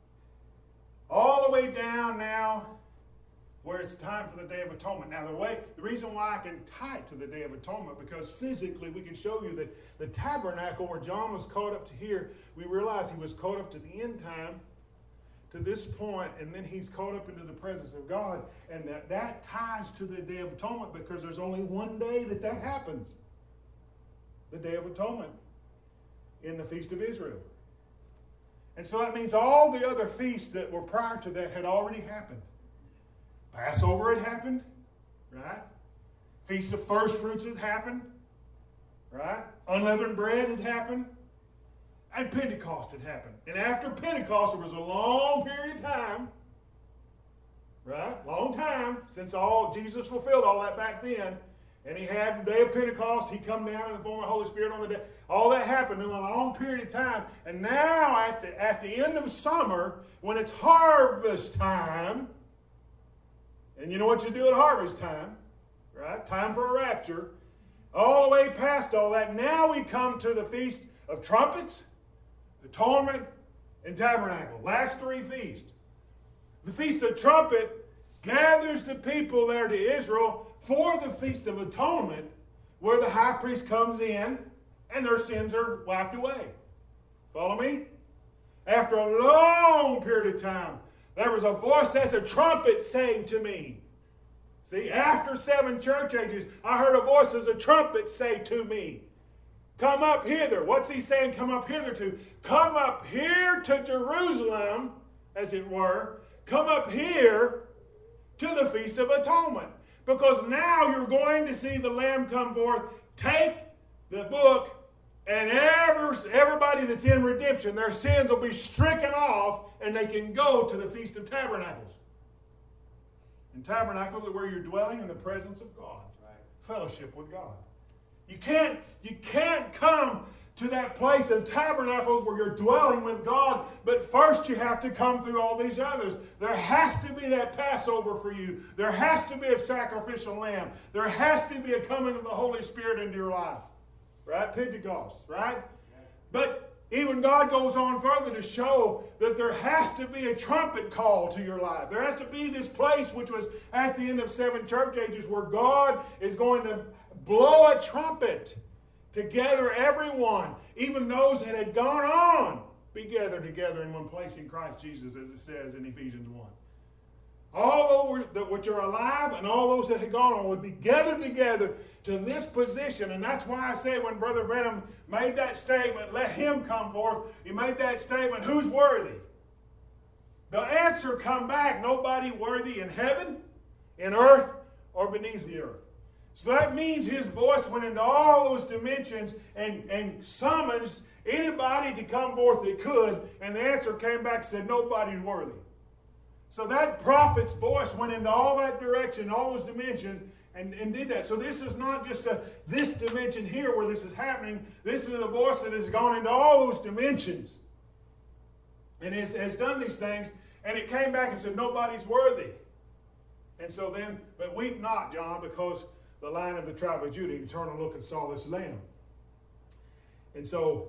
all the way down now, where it's time for the Day of Atonement. Now, the way, the reason why I can tie it to the Day of Atonement, because physically we can show you that the tabernacle where John was caught up to here, we realize he was caught up to the end time, to this point, and then he's caught up into the presence of God, and that, that ties to the Day of Atonement because there's only one day that that happens. The Day of Atonement in the Feast of Israel. And so that means all the other feasts that were prior to that had already happened. Passover had happened, right? Feast of First Fruits had happened, right? Unleavened bread had happened, and Pentecost had happened. And after Pentecost, there was a long period of time, right? Long time since all Jesus fulfilled all that back then. And he had the day of Pentecost. He come down in the form of the Holy Spirit on the day. All that happened in a long period of time. And now at the, at the end of summer, when it's harvest time, and you know what you do at harvest time, right? Time for a rapture. All the way past all that, now we come to the Feast of Trumpets, Atonement, and Tabernacle. Last three feasts. The Feast of Trumpet gathers the people there to Israel for the Feast of Atonement, where the high priest comes in and their sins are wiped away. Follow me? After a long period of time, there was a voice as a trumpet saying to me. See, after seven church ages, I heard a voice as a trumpet say to me, come up hither. What's he saying, come up hither to? Come up here to Jerusalem, as it were. Come up here to the Feast of Atonement. Because now you're going to see the Lamb come forth, take the book, and every, everybody that's in redemption, their sins will be stricken off, and they can go to the Feast of Tabernacles. And Tabernacles are where you're dwelling in the presence of God. Right. Fellowship with God. You can't, you can't come to that place of tabernacles where you're dwelling with God, but first you have to come through all these others. There has to be that Passover for you. There has to be a sacrificial lamb. There has to be a coming of the Holy Spirit into your life. Right? Pentecost, right? But even God goes on further to show that there has to be a trumpet call to your life. There has to be this place which was at the end of seven church ages where God is going to blow a trumpet to gather everyone, even those that had gone on, be gathered together in one place in Christ Jesus, as it says in Ephesians one. all those that which are alive and all those that had gone on would be gathered together to this position. And that's why I said when Brother Branham made that statement, let him come forth, he made that statement, who's worthy? The answer come back, nobody worthy in heaven, in earth, or beneath the earth. So that means his voice went into all those dimensions and, and summons anybody to come forth that could, and the answer came back and said, nobody's worthy. So that prophet's voice went into all that direction, all those dimensions, and, and did that. So this is not just a this dimension here where this is happening. This is a voice that has gone into all those dimensions and has, has done these things, and it came back and said, nobody's worthy. And so then, but weep not, John, because the Lion of the tribe of Judah, he turned and looked and saw this lamb. And so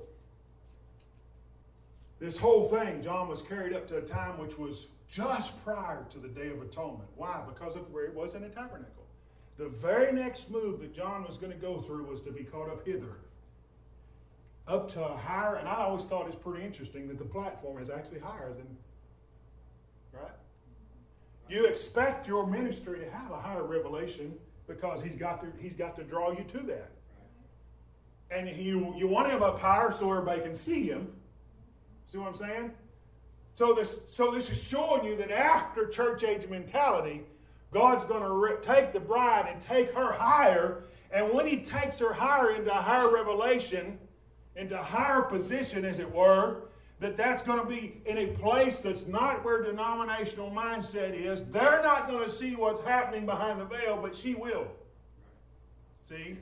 this whole thing, John was carried up to a time which was just prior to the Day of Atonement. Why? Because of where it was in a tabernacle. The very next move that John was going to go through was to be caught up hither. Up to a higher, and I always thought it's pretty interesting that the platform is actually higher than, right? You expect your ministry to have a higher revelation because he's got to, he's got to draw you to that. And you, you want him up higher so everybody can see him. See what I'm saying? So this, so this is showing you that after church age mentality, God's going to re- take the bride and take her higher. And when he takes her higher into a higher revelation, into a higher position, as it were, that that's going to be in a place that's not where denominational mindset is. They're not going to see what's happening behind the veil, but she will. See?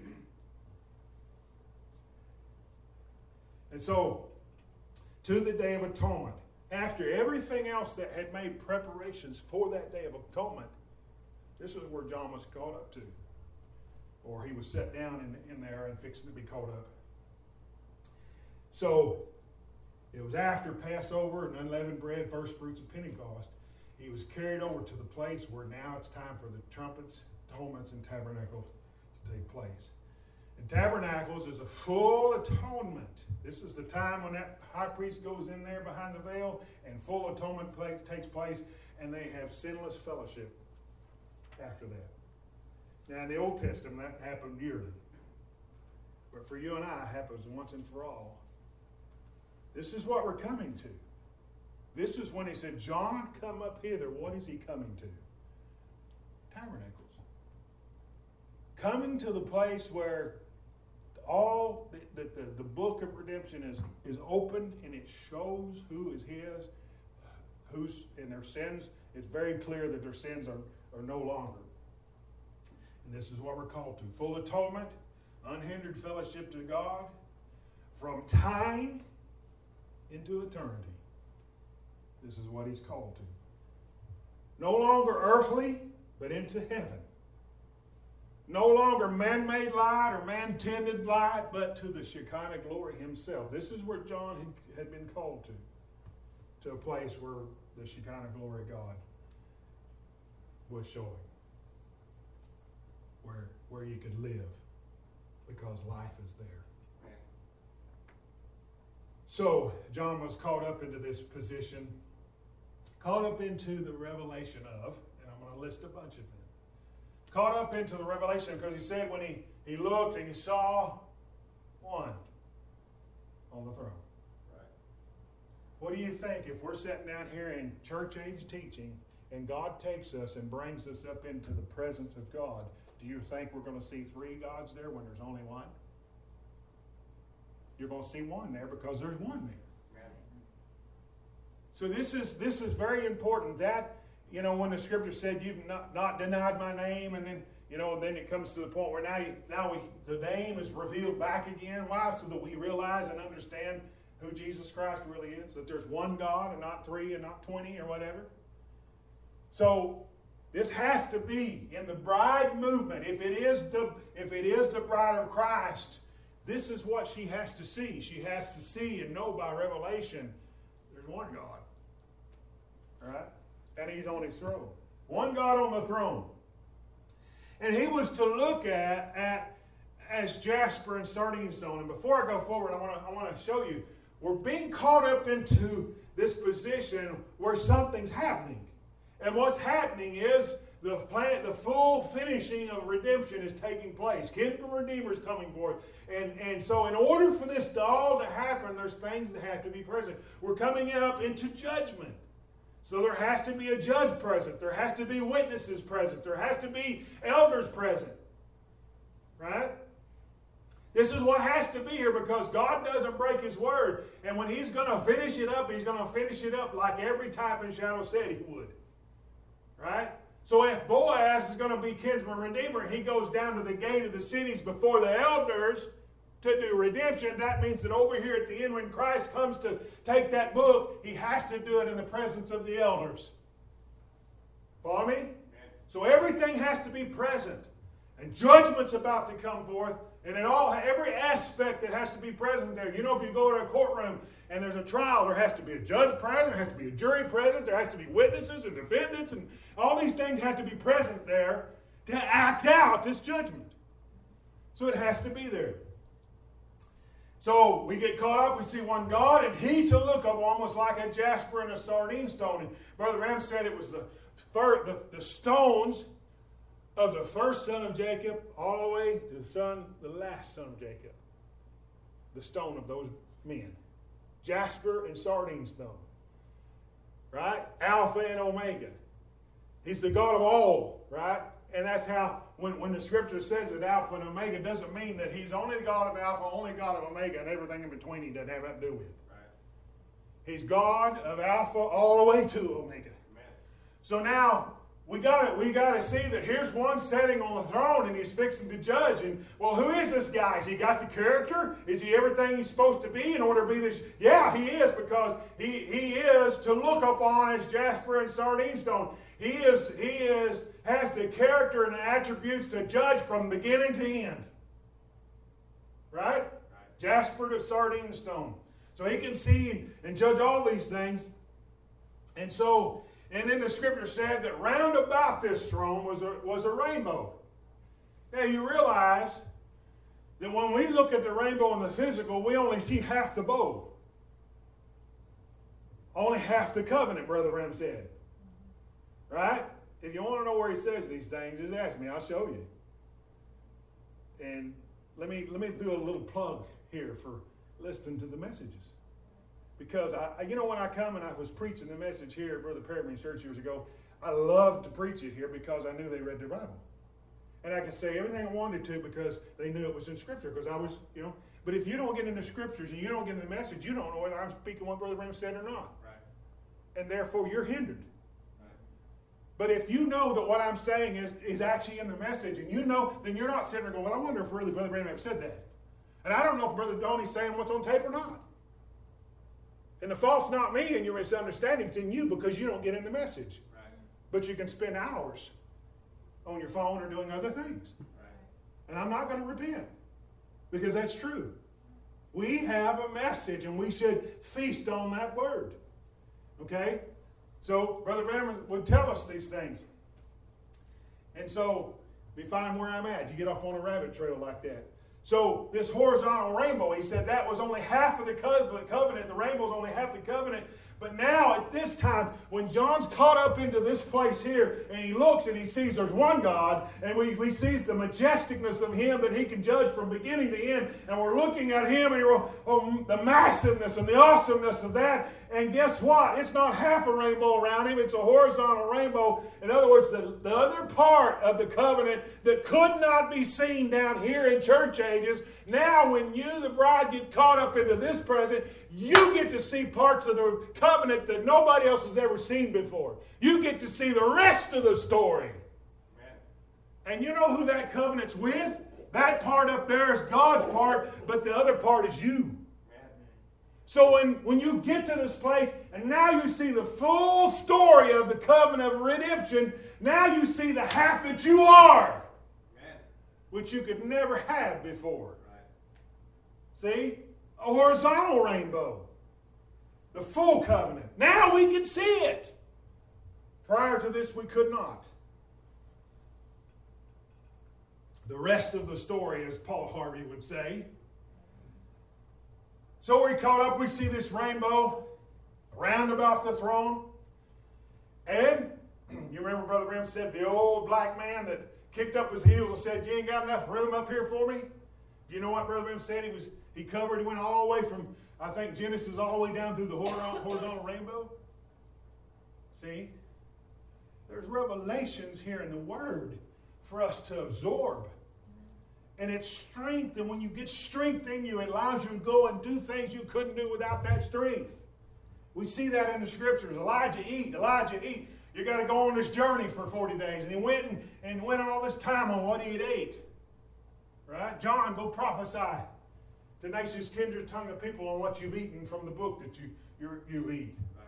And so, to the Day of Atonement, after everything else that had made preparations for that Day of Atonement, this is where John was caught up to. Or he was set down in, in there and fixing to be caught up. So, it was after Passover and unleavened bread, first fruits of Pentecost. He was carried over to the place where now it's time for the trumpets, atonements, and tabernacles to take place. And tabernacles is a full atonement. This is the time when that high priest goes in there behind the veil and full atonement play, takes place, and they have sinless fellowship after that. Now, in the Old Testament, that happened yearly. But for you and I, it happens once and for all. This is what we're coming to. This is when he said, John, come up hither. What is he coming to? Tabernacles. Coming to the place where all the, the, the, the book of redemption is, is opened and it shows who is his, who's in their sins. It's very clear that their sins are, are no longer. And this is what we're called to. Full atonement, unhindered fellowship to God, from time into eternity. This is what he's called to. No longer earthly, but into heaven. No longer man-made light or man-tended light, but to the Shekinah glory himself. This is where John had been called to, to a place where the Shekinah glory of God was showing, where, where you could live because life is there. So John was caught up into this position, caught up into the revelation of, and I'm going to list a bunch of them. Caught up into the revelation because he said when he, he looked and he saw one on the throne. Right. What do you think if we're sitting down here in church age teaching and God takes us and brings us up into the presence of God? Do you think we're going to see three gods there when there's only one? You're going to see one there because there's one there. Right. So this is this is very important. That, you know, when the scripture said you've not, not denied my name, and then, you know, then it comes to the point where now you, now we, the name is revealed back again. Why? So that we realize and understand who Jesus Christ really is. That there's one God and not three and not twenty or whatever. So this has to be in the bride movement. If it is the if it is the bride of Christ, this is what she has to see. She has to see and know by revelation there's one God. All right? And he's on his throne. One God on the throne. And he was to look at, at as jasper and sardine stone. And before I go forward, I want to I want to show you, we're being caught up into this position where something's happening. And what's happening is the plan, the full finishing of redemption is taking place. Kinsman Redeemer is coming forth. And, and so in order for this to all to happen, there's things that have to be present. We're coming up into judgment. So there has to be a judge present. There has to be witnesses present. There has to be elders present. Right? This is what has to be here because God doesn't break His word. And when He's going to finish it up, He's going to finish it up like every type and shadow said He would. Right? So if Boaz is going to be kinsman redeemer, he goes down to the gate of the cities before the elders to do redemption. That means that over here at the end when Christ comes to take that book, He has to do it in the presence of the elders. Follow me? So everything has to be present. And judgment's about to come forth. And in all, every aspect that has to be present there. You know, if you go to a courtroom and there's a trial, there has to be a judge present, there has to be a jury present, there has to be witnesses and defendants, and all these things have to be present there to act out this judgment. So it has to be there. So we get caught up, we see one God, and He to look up almost like a jasper and a sardine stone. And Brother Ram said it was the, the, the stones of the first son of Jacob all the way to the son, the last son of Jacob. The stone of those men. Jasper and sardine stone. Right? Alpha and Omega. He's the God of all. Right? And that's how, when, when the scripture says that Alpha and Omega, doesn't mean that He's only the God of Alpha, only God of Omega, and everything in between He doesn't have that to do with. Right. He's God of Alpha all the way to Omega. Amen. So now, We got we got to see that here's one sitting on the throne and He's fixing to judge. And, well, who is this guy? Has he got the character? Is he everything he's supposed to be in order to be this? Yeah, he is, because he, he is to look upon as jasper and sardine stone. He is, he is, has the character and the attributes to judge from beginning to end. Right? Right. Jasper to sardine stone. So He can see and judge all these things. And so... And then the scripture said that round about this throne was a, was a rainbow. Now you realize that when we look at the rainbow in the physical, we only see half the bow. Only half the covenant, Brother Ram said. Right? If you want to know where he says these things, just ask me. I'll show you. And let me, let me do a little plug here for listening to the messages. Because, I, you know, when I come and I was preaching the message here at Brother Perryman's church years ago, I loved to preach it here because I knew they read their Bible. And I could say everything I wanted to because they knew it was in Scripture. Because I was, you know, but if you don't get in the Scriptures and you don't get in the message, you don't know whether I'm speaking what Brother Ram said or not. Right. And therefore, you're hindered. Right. But if you know that what I'm saying is, is actually in the message, and you know, then you're not sitting there going, well, I wonder if really Brother Ram said that. And I don't know if Brother Donnie's saying what's on tape or not. And the fault's not me and your misunderstanding. It's in you because you don't get in the message. Right. But you can spend hours on your phone or doing other things. Right. And I'm not going to repent because that's true. We have a message and we should feast on that word. Okay? So Brother Brammer would tell us these things. And so we find where I'm at. You get off on a rabbit trail like that. So this horizontal rainbow, he said that was only half of the covenant. The rainbow is only half the covenant. But now at this time, when John's caught up into this place here, and he looks and he sees there's one God, and we, we sees the majesticness of Him that He can judge from beginning to end, and we're looking at Him and we're, oh, the massiveness and the awesomeness of that. And guess what? It's not half a rainbow around Him. It's a horizontal rainbow. In other words, the, the other part of the covenant that could not be seen down here in church ages, now when you, the bride, get caught up into this present, you get to see parts of the covenant that nobody else has ever seen before. You get to see the rest of the story. Amen. And you know who that covenant's with? That part up there is God's part, but the other part is you. So when, when you get to this place, and now you see the full story of the covenant of redemption, now you see the half that you are, Amen. Which you could never have before. Right. See? A horizontal rainbow. The full covenant. Now we can see it. Prior to this, we could not. The rest of the story, as Paul Harvey would say. So we're caught up, we see this rainbow round about the throne. And You remember Brother Brim said the old black man that kicked up his heels and said, you ain't got enough room up here for me? Do you know what Brother Brim said? He was he covered, he went all the way from, I think, Genesis all the way down through the horizontal, horizontal rainbow. See? There's revelations here in the Word for us to absorb. And it's strength, and when you get strength in you, it allows you to go and do things you couldn't do without that strength. We see that in the Scriptures. Elijah eat, Elijah eat. You got to go on this journey for forty days. And he went and, and went all this time on what he had ate. Right? John, go prophesy to nations, kindred, tongue of people on what you've eaten from the book that you, you're, you've eaten. Right.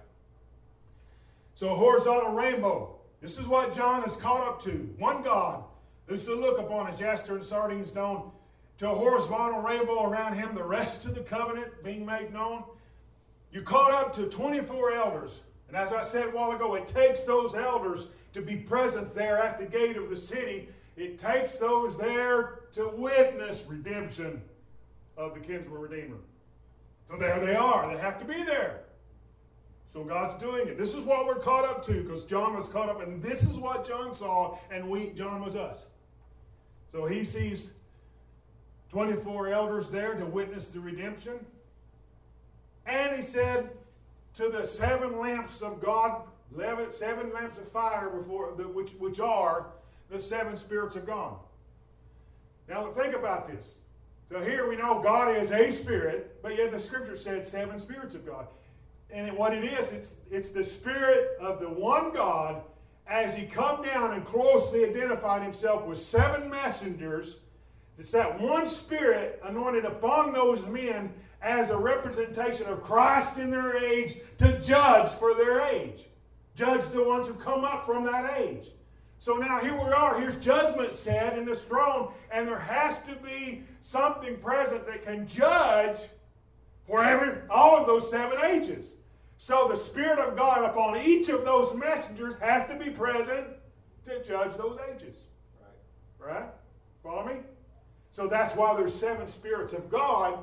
So a horizontal rainbow. This is what John is caught up to. One God, who's to look upon as jasper and sardine stone, to a horizontal rainbow around him, the rest of the covenant being made known. You caught up to twenty-four elders. And as I said a while ago, it takes those elders to be present there at the gate of the city. It takes those there to witness redemption of the kinsman redeemer. So there they are. They have to be there. So God's doing it. This is what we're caught up to, because John was caught up, and this is what John saw, and we, John was us. So he sees twenty-four elders there to witness the redemption. And he said, to the seven lamps of God, seven lamps of fire, before the, which, which are the seven spirits of God. Now think about this. So here we know God is a spirit, but yet the Scripture said seven spirits of God. And what it is, it's, it's the Spirit of the one God as he come down and closely identified himself with seven messengers. It's that one Spirit anointed upon those men as a representation of Christ in their age to judge for their age. Judge the ones who come up from that age. So now here we are. Here's judgment set in this throne, and there has to be something present that can judge for every, all of those seven ages. So the Spirit of God upon each of those messengers has to be present to judge those ages. Right? Right? Follow me? So that's why there's seven spirits of God.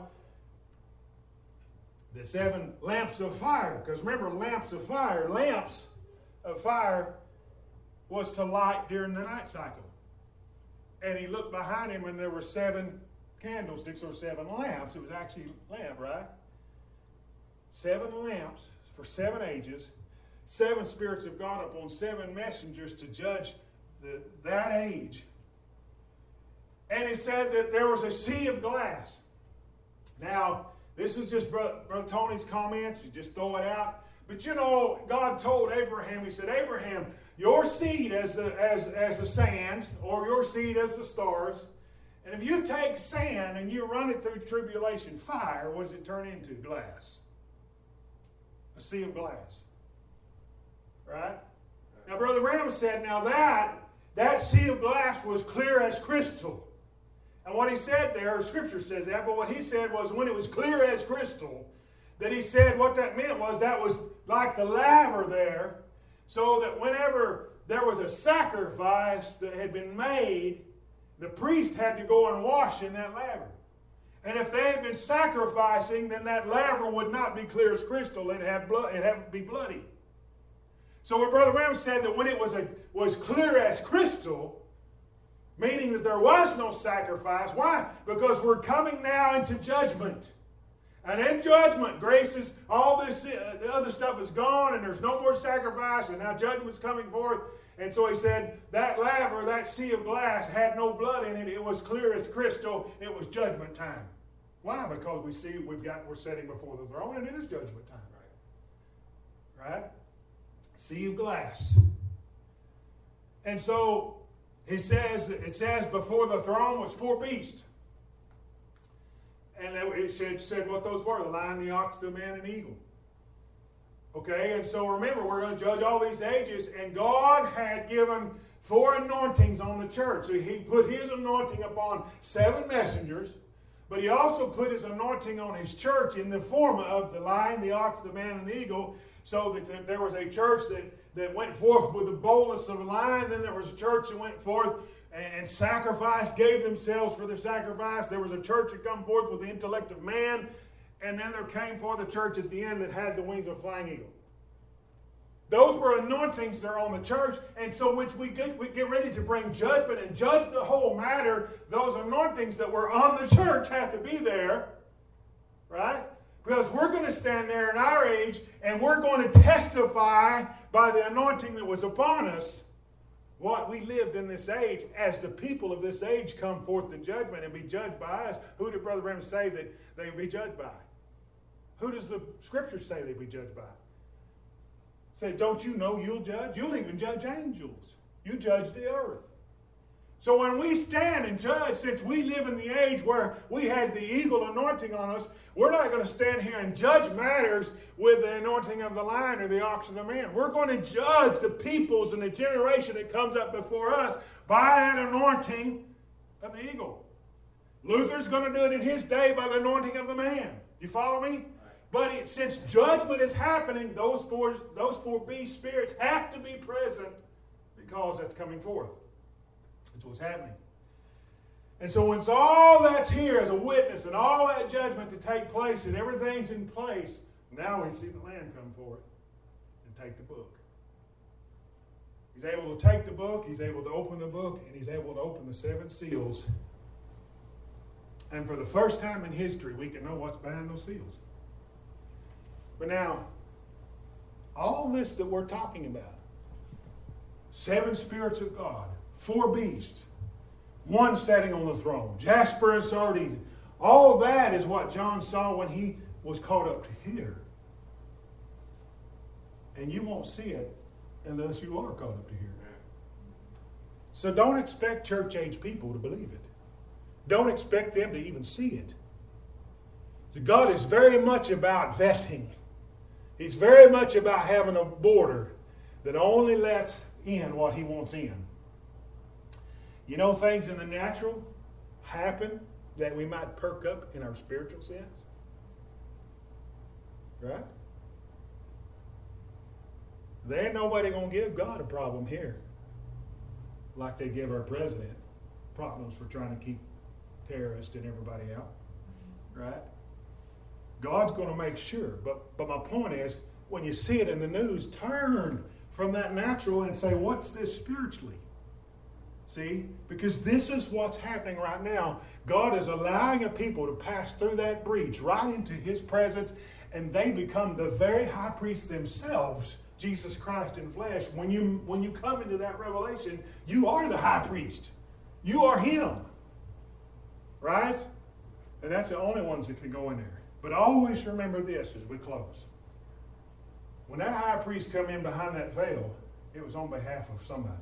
The seven lamps of fire. Because remember, lamps of fire, lamps of fire was to light during the night cycle. And he looked behind him and there were seven candlesticks or seven lamps. It was actually a lamp, right? Seven lamps for seven ages. Seven spirits of God upon seven messengers to judge the, that age. And he said that there was a sea of glass. Now, this is just Brother, Brother Tony's comments. You just throw it out. But you know, God told Abraham, he said, Abraham, your seed as the, as, as the sands, or your seed as the stars. And if you take sand and you run it through tribulation, fire, what does it turn into? Glass. A sea of glass. Right? Now, Brother Ram said, now that, that sea of glass was clear as crystal. And what he said there, Scripture says that, but what he said was when it was clear as crystal, that he said what that meant was that was like the laver there, so that whenever there was a sacrifice that had been made, the priest had to go and wash in that laver. And if they had been sacrificing, then that laver would not be clear as crystal. It'd have blood, it'd have to be bloody. So what Brother Ram said that when it was, a, was clear as crystal, meaning that there was no sacrifice. Why? Because we're coming now into judgment. And in judgment, grace is, all this uh, the other stuff is gone, and there's no more sacrifice, and now judgment's coming forth. And so he said, that laver, that sea of glass, had no blood in it. It was clear as crystal. It was judgment time. Why? Because we see we've got, we're sitting before the throne, and it is judgment time. Right? Right? Sea of glass. And so, It says, it says before the throne was four beasts. And it said, said what those were, the lion, the ox, the man, and the eagle. Okay, and so remember, we're going to judge all these ages, and God had given four anointings on the church. So he put his anointing upon seven messengers, but he also put his anointing on his church in the form of the lion, the ox, the man, and the eagle, so that there was a church that that went forth with the boldness of a lion. Then there was a church that went forth and, and sacrificed, gave themselves for the sacrifice. There was a church that come forth with the intellect of man. And then there came forth a church at the end that had the wings of a flying eagle. Those were anointings that are on the church. And so when we get, we get ready to bring judgment and judge the whole matter, those anointings that were on the church have to be there. Right? Because we're going to stand there in our age and we're going to testify by the anointing that was upon us what we lived in this age. As the people of this age come forth to judgment and be judged by us, who did Brother Branham say that they would be judged by? Who does the Scripture say they'd be judged by? Say, don't you know you'll judge? You'll even judge angels. You judge the earth. So when we stand and judge, since we live in the age where we had the eagle anointing on us, we're not going to stand here and judge matters with the anointing of the lion or the ox of the man. We're going to judge the peoples and the generation that comes up before us by that anointing of the eagle. Luther's going to do it in his day by the anointing of the man. You follow me? But it, since judgment is happening, those four, those four beast spirits have to be present because that's coming forth. That's what's happening. And so once all that's here as a witness and all that judgment to take place and everything's in place, now we see the Lamb come forth and take the book. He's able to take the book, he's able to open the book, and he's able to open the seven seals. And for the first time in history, we can know what's behind those seals. But now, all this that we're talking about, seven spirits of God, four beasts, one sitting on the throne, jasper and sardine, all that is what John saw when he was caught up to here. And you won't see it unless you are caught up to here. So don't expect church-age people to believe it. Don't expect them to even see it. So God is very much about vetting. He's very much about having a border that only lets in what he wants in. You know, things in the natural happen that we might perk up in our spiritual sense. Right? There ain't nobody going to give God a problem here like they give our president problems for trying to keep terrorists and everybody out. Right? God's going to make sure. But, but my point is, when you see it in the news, turn from that natural and say, what's this spiritually? See? Because this is what's happening right now. God is allowing a people to pass through that breach right into his presence, and they become the very high priest themselves, Jesus Christ in flesh. When you, when you come into that revelation, you are the high priest. You are him. Right? And that's the only ones that can go in there. But always remember this as we close. When that high priest come in behind that veil, it was on behalf of somebody.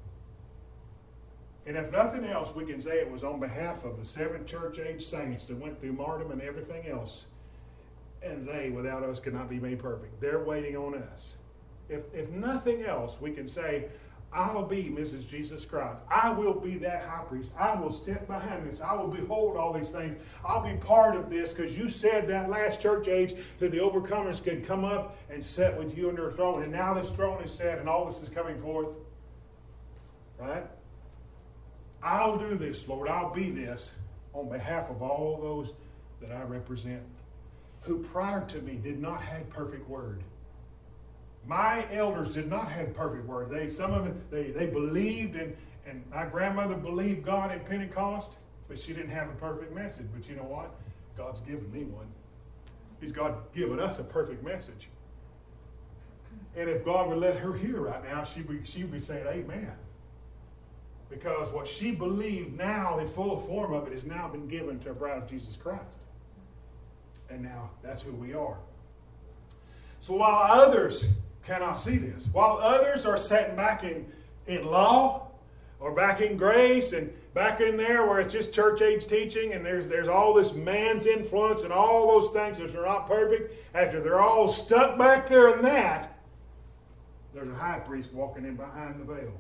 And if nothing else, we can say it was on behalf of the seven church-age saints that went through martyrdom and everything else. And they, without us, could not be made perfect. They're waiting on us. If, if nothing else, we can say, I'll be Missus Jesus Christ. I will be that high priest. I will step behind this. I will behold all these things. I'll be part of this because you said that last church age that the overcomers could come up and sit with you under a throne. And now this throne is set and all this is coming forth. Right? I'll do this, Lord. I'll be this on behalf of all those that I represent who prior to me did not have perfect word. My elders did not have perfect word. They, some of them, they, they believed, and, and my grandmother believed God at Pentecost, but she didn't have a perfect message. But you know what? God's given me one. He's God given us a perfect message. And if God would let her hear right now, she'd be, she'd be saying, amen. Because what she believed now, the full form of it, has now been given to a bride of Jesus Christ. And now that's who we are. So while others cannot see this, while others are sitting back in, in law or back in grace and back in there where it's just church age teaching and there's, there's all this man's influence and all those things that are not perfect, after they're all stuck back there in that, there's a high priest walking in behind the veil.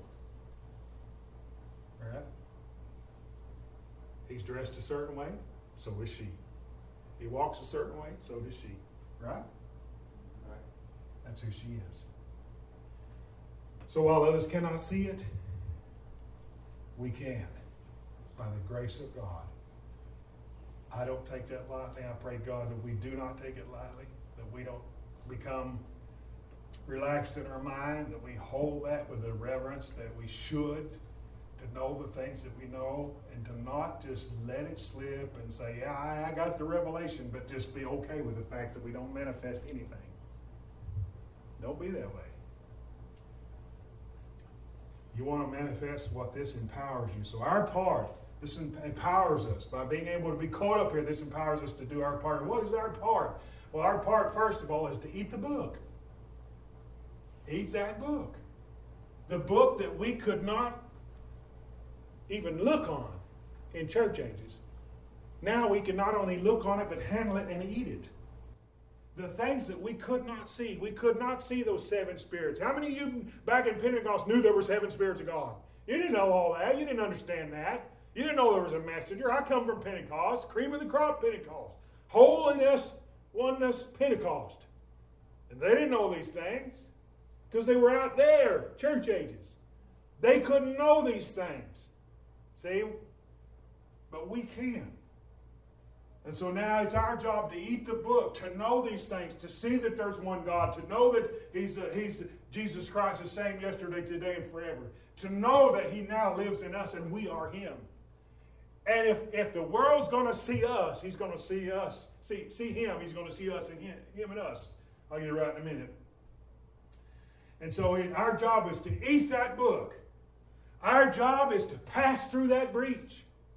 Right? He's dressed a certain way, so is she. He walks a certain way, so does she. Right? That's who she is. So while others cannot see it, we can, by the grace of God. I don't take that lightly. I pray, God, that we do not take it lightly, that we don't become relaxed in our mind, that we hold that with the reverence that we should, to know the things that we know, and to not just let it slip and say, yeah, I, I got the revelation, but just be okay with the fact that we don't manifest anything. Don't be that way. You want to manifest what this empowers you. So our part, this empowers us. By being able to be caught up here, this empowers us to do our part. And what is our part? Well, our part, first of all, is to eat the book. Eat that book. The book that we could not even look on in church ages. Now we can not only look on it, but handle it and eat it. The things that we could not see. We could not see those seven spirits. How many of you back in Pentecost knew there were seven spirits of God? You didn't know all that. You didn't understand that. You didn't know there was a messenger. I come from Pentecost, cream of the crop Pentecost. Holiness, oneness, Pentecost. And they didn't know these things because they were out there, church ages. They couldn't know these things. See? But we can. And so now it's our job to eat the book, to know these things, to see that there's one God, to know that He's, uh, he's Jesus Christ the same yesterday, today, and forever. To know that He now lives in us and we are Him. And if, if the world's going to see us, He's going to see us. See, see Him, He's going to see us and Him, him and us. I'll get it right in a minute. And so it, our job is to eat that book. Our job is to pass through that breach.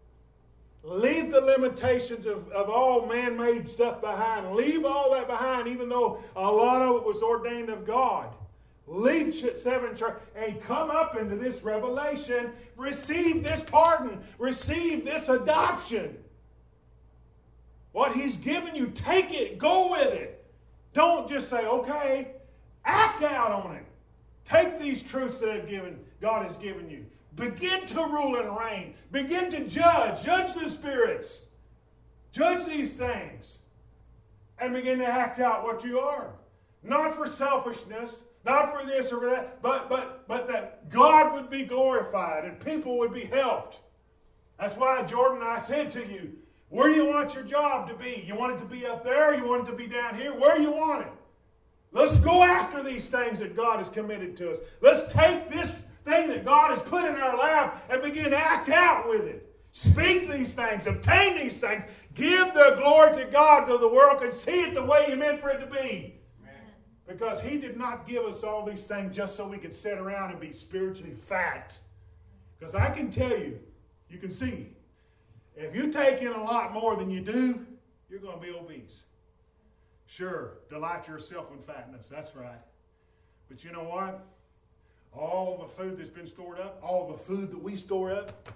Leave the limitations of, of all man-made stuff behind. Leave all that behind, even though a lot of it was ordained of God. Leave seven church and come up into this revelation. Receive this pardon. Receive this adoption. What He's given you, take it. Go with it. Don't just say, okay. Act out on it. Take these truths that have given, God has given you. Begin to rule and reign. Begin to judge. Judge the spirits. Judge these things. And begin to act out what you are. Not for selfishness, not for this or for that, but, but, but that God would be glorified and people would be helped. That's why, Jordan, I said to you, where do you want your job to be? You want it to be up there? You want it to be down here? Where do you want it? Let's go after these things that God has committed to us. Let's take this thing that God has put in our lap and begin to act out with it. Speak these things. Obtain these things. Give the glory to God so the world can see it the way He meant for it to be. Amen. Because He did not give us all these things just so we could sit around and be spiritually fat. Because I can tell you, you can see, if you take in a lot more than you do, you're going to be obese. Sure, delight yourself in fatness. That's right. But you know what? All the food that's been stored up, all the food that we store up,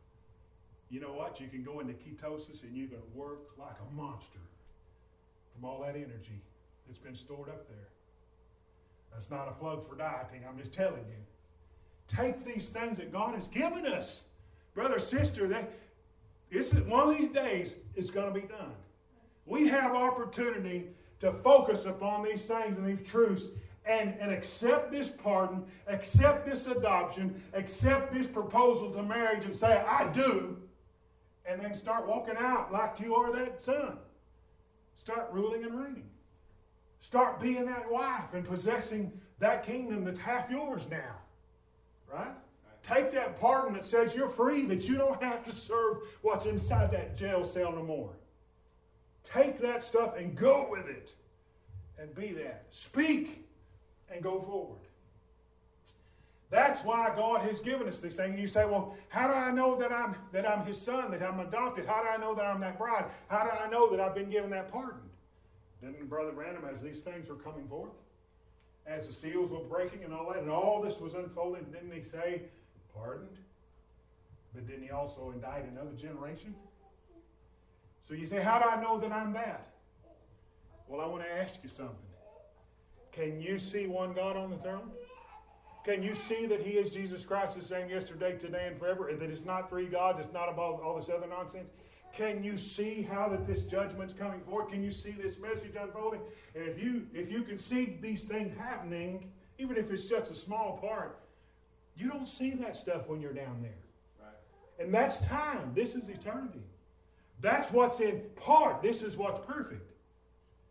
you know what? You can go into ketosis and you're going to work like a monster from all that energy that's been stored up there. That's not a plug for dieting. I'm just telling you. Take these things that God has given us. Brother, sister, they, this is, one of these days it's going to be done. We have opportunity to focus upon these things and these truths and, and accept this pardon, accept this adoption, accept this proposal to marriage and say, I do, and then start walking out like you are that son. Start ruling and reigning. Start being that wife and possessing that kingdom that's half yours now. Right? Take that pardon that says you're free, that you don't have to serve what's inside that jail cell no more. Take that stuff and go with it and be that. Speak and go forward. That's why God has given us this thing. And you say, well, how do I know that I'm that I'm His son, that I'm adopted? How do I know that I'm that bride? How do I know that I've been given that pardon? Didn't Brother Branham, as these things were coming forth, as the seals were breaking and all that, and all this was unfolding, didn't he say, pardoned? But didn't he also indict another generation? So you say, how do I know that I'm that? Well, I want to ask you something. Can you see one God on the throne? Can you see that He is Jesus Christ the same yesterday, today, and forever? And that it's not three gods, it's not about all this other nonsense? Can you see how that this judgment's coming forward? Can you see this message unfolding? And if you if you can see these things happening, even if it's just a small part, you don't see that stuff when you're down there. Right. And that's time. This is eternity. That's what's in part. This is what's perfect.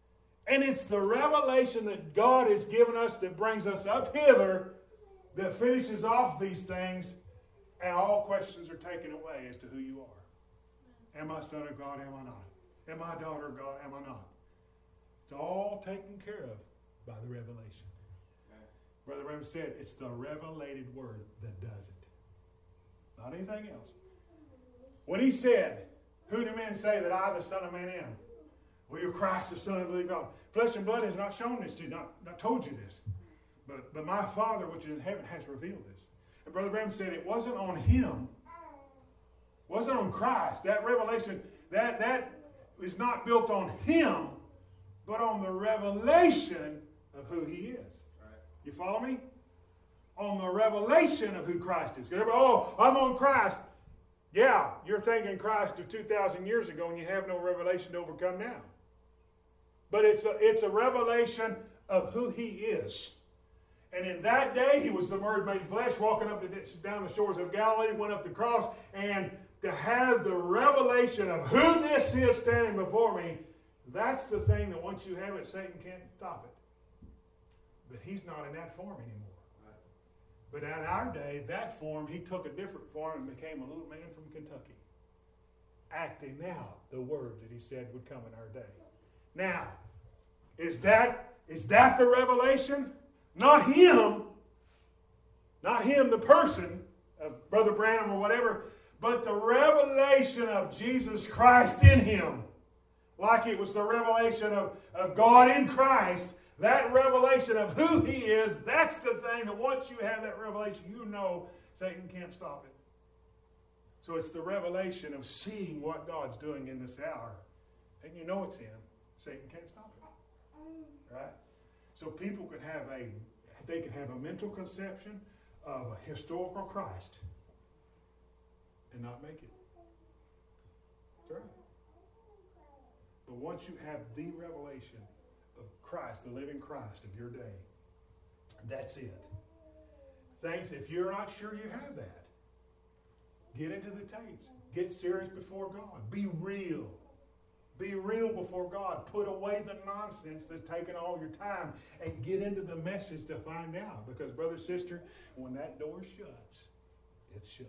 And it's the revelation that God has given us that brings us up hither that finishes off these things, and all questions are taken away as to who you are. Am I son of God? Am I not? Am I daughter of God? Am I not? It's all taken care of by the revelation. Brother Branham said it's the revelated word that does it. Not anything else. When he said, who do men say that I, the Son of Man, am? Well, you're Christ, the Son of the living God. Flesh and blood has not shown this to you, not, not told you this. But, but my Father, which is in heaven, has revealed this. And Brother Branham said it wasn't on him. It wasn't on Christ. That revelation, that, that is not built on him, but on the revelation of who he is. You follow me? On the revelation of who Christ is. Oh, I'm on Christ. Yeah, you're thinking Christ of two thousand years ago and you have no revelation to overcome now. But it's a, it's a revelation of who he is. And in that day, he was the Word made flesh, walking up to, down the shores of Galilee, went up the cross, and to have the revelation of who this is standing before me, that's the thing that once you have it, Satan can't stop it. But he's not in that form anymore. Right. But in our day, that form, he took a different form and became a little man from Kentucky, acting out the word that he said would come in our day. Now, is that is that the revelation? Not him, not him, the person of Brother Branham or whatever, but the revelation of Jesus Christ in him. Like it was the revelation of, of God in Christ. That revelation of who he is, that's the thing that once you have that revelation, you know Satan can't stop it. So it's the revelation of seeing what God's doing in this hour. And you know it's him. Satan can't stop it. Right? So people could have a, they could have a mental conception of a historical Christ and not make it. That's right. But once you have the revelation of Christ, the living Christ of your day, that's it. Saints, if you're not sure you have that, get into the tapes. Get serious before God. Be real. Be real before God. Put away the nonsense that's taking all your time and get into the message to find out. Because, brother, sister, when that door shuts, it's shut.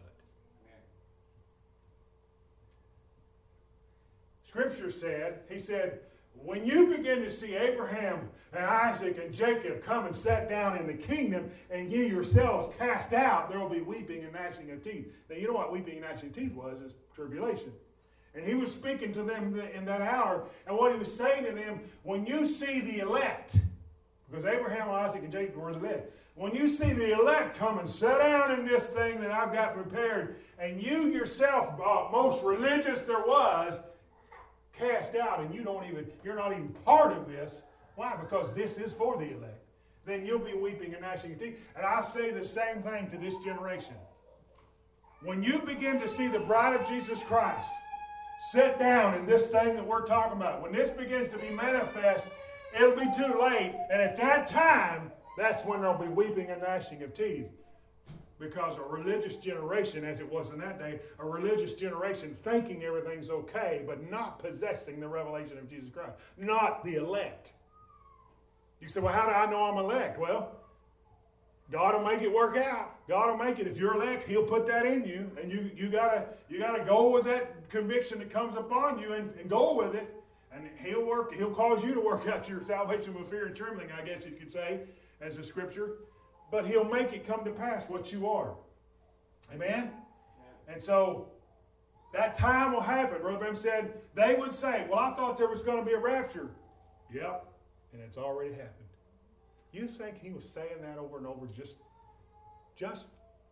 Scripture said, he said, when you begin to see Abraham and Isaac and Jacob come and sit down in the kingdom and ye yourselves cast out, there will be weeping and gnashing of teeth. Now, you know what weeping and gnashing of teeth was? It's tribulation. And he was speaking to them in that hour. And what he was saying to them, when you see the elect, because Abraham, Isaac, and Jacob were the elect, when you see the elect come and sit down in this thing that I've got prepared, and you yourself, uh, most religious there was, cast out, and you don't even, you're not even part of this. Why? Because this is for the elect. Then you'll be weeping and gnashing of teeth. And I say the same thing to this generation. When you begin to see the bride of Jesus Christ sit down in this thing that we're talking about, when this begins to be manifest, it'll be too late. And at that time, that's when there'll be weeping and gnashing of teeth. Because a religious generation, as it was in that day, a religious generation thinking everything's okay, but not possessing the revelation of Jesus Christ. Not the elect. You say, well, how do I know I'm elect? Well, God will make it work out. God will make it. If you're elect, he'll put that in you. And you, you gotta you gotta go with that conviction that comes upon you and, and go with it. And he'll work, he'll cause you to work out your salvation with fear and trembling, I guess you could say, as a scripture. But he'll make it come to pass what you are. Amen? Yeah. And so that time will happen. Brother Branham said, they would say, well, I thought there was going to be a rapture. Yep. And it's already happened. You think he was saying that over and over just, just,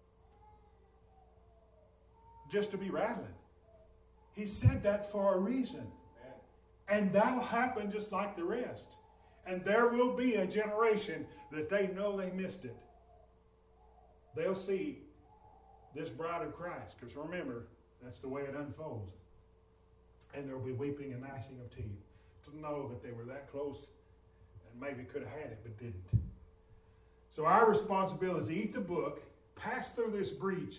just to be rattling? He said that for a reason. And that'll happen just like the rest. And there will be a generation that they know they missed it. They'll see this bride of Christ. Because remember, that's the way it unfolds. And there will be weeping and gnashing of teeth. To know that they were that close and maybe could have had it but didn't. So our responsibility is to eat the book, pass through this breach.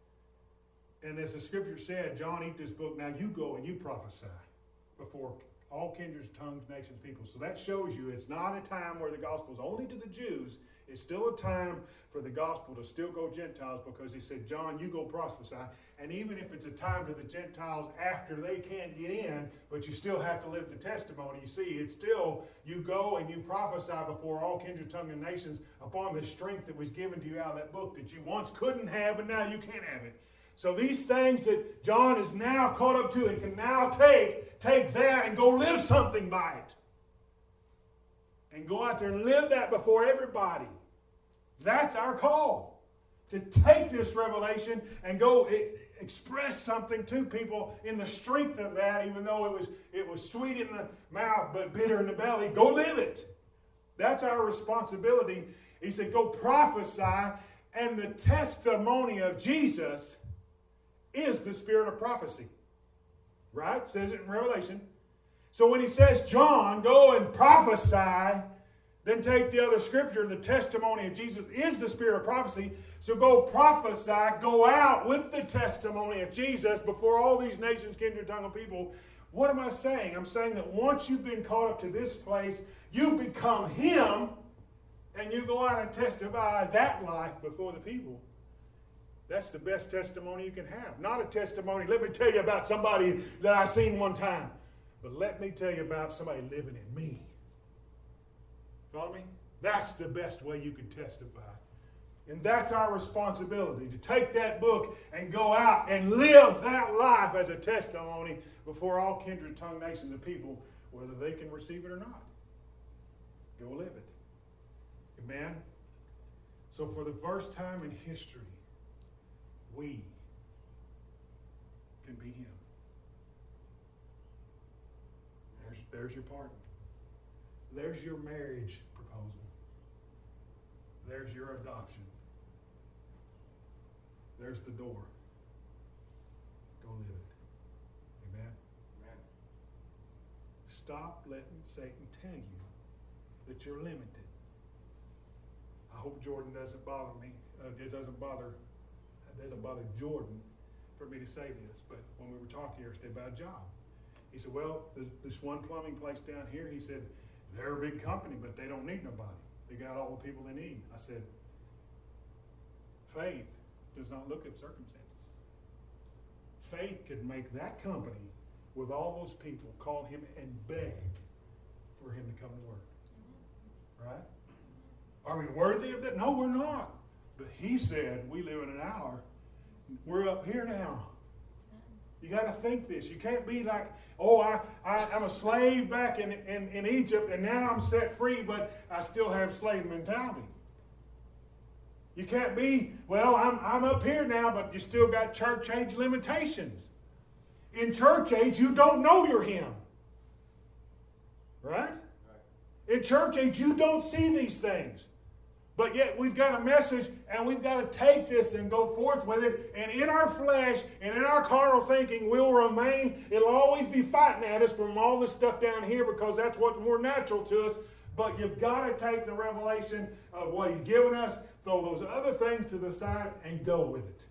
And as the scripture said, John, eat this book. Now you go and you prophesy before all kindreds, tongues, nations, people. So that shows you it's not a time where the gospel is only to the Jews. It's still a time for the gospel to still go Gentiles, because he said, John, you go prophesy. And even if it's a time to the Gentiles after they can't get in, but you still have to live the testimony, you see, it's still, you go and you prophesy before all kindred, tongue, and nations upon the strength that was given to you out of that book that you once couldn't have, and now you can have it. So these things that John is now caught up to and can now take, take that and go live something by it. And go out there and live that before everybody. That's our call. To take this revelation and go express something to people in the strength of that, even though it was, it was sweet in the mouth but bitter in the belly. Go live it. That's our responsibility. He said, go prophesy, and the testimony of Jesus is the spirit of prophecy. Right? It says it in Revelation. So when he says, John, go and prophesy, then take the other scripture, the testimony of Jesus is the spirit of prophecy. So go prophesy, go out with the testimony of Jesus before all these nations, kindred, tongue, and people. What am I saying? I'm saying that once you've been caught up to this place, you become him, and you go out and testify that life before the people. That's the best testimony you can have. Not a testimony, let me tell you about somebody that I seen one time. But let me tell you about somebody living in me. Follow me? That's the best way you can testify. And that's our responsibility, to take that book and go out and live that life as a testimony before all kindred, tongue, nations, and people, whether they can receive it or not. Go live it. Amen? So for the first time in history, we can be him. There's, there's your pardon. There's your marriage proposal. There's your adoption. There's the door. Go live it. Amen? Amen. Stop letting Satan tell you that you're limited. I hope Jordan doesn't bother me. Uh, it doesn't bother. It doesn't bother Jordan for me to say this. But when we were talking yesterday about a job, he said, "Well, this one plumbing place down here," he said, "they're a big company, but they don't need nobody. They got all the people they need." I said, faith does not look at circumstances. Faith could make that company with all those people call him and beg for him to come to work. Right? Are we worthy of that? No, we're not. But he said, we live in an hour. We're up here now. You got to think this. You can't be like, oh, I, I, I'm a slave back in, in, in Egypt, and now I'm set free, but I still have slave mentality. You can't be, well, I'm, I'm up here now, but you still got church age limitations. In church age, you don't know you're him. Right? In church age, you don't see these things. But yet we've got a message, and we've got to take this and go forth with it. And in our flesh and in our carnal thinking, we'll remain. It'll always be fighting at us from all this stuff down here, because that's what's more natural to us. But you've got to take the revelation of what he's given us, throw those other things to the side, and go with it.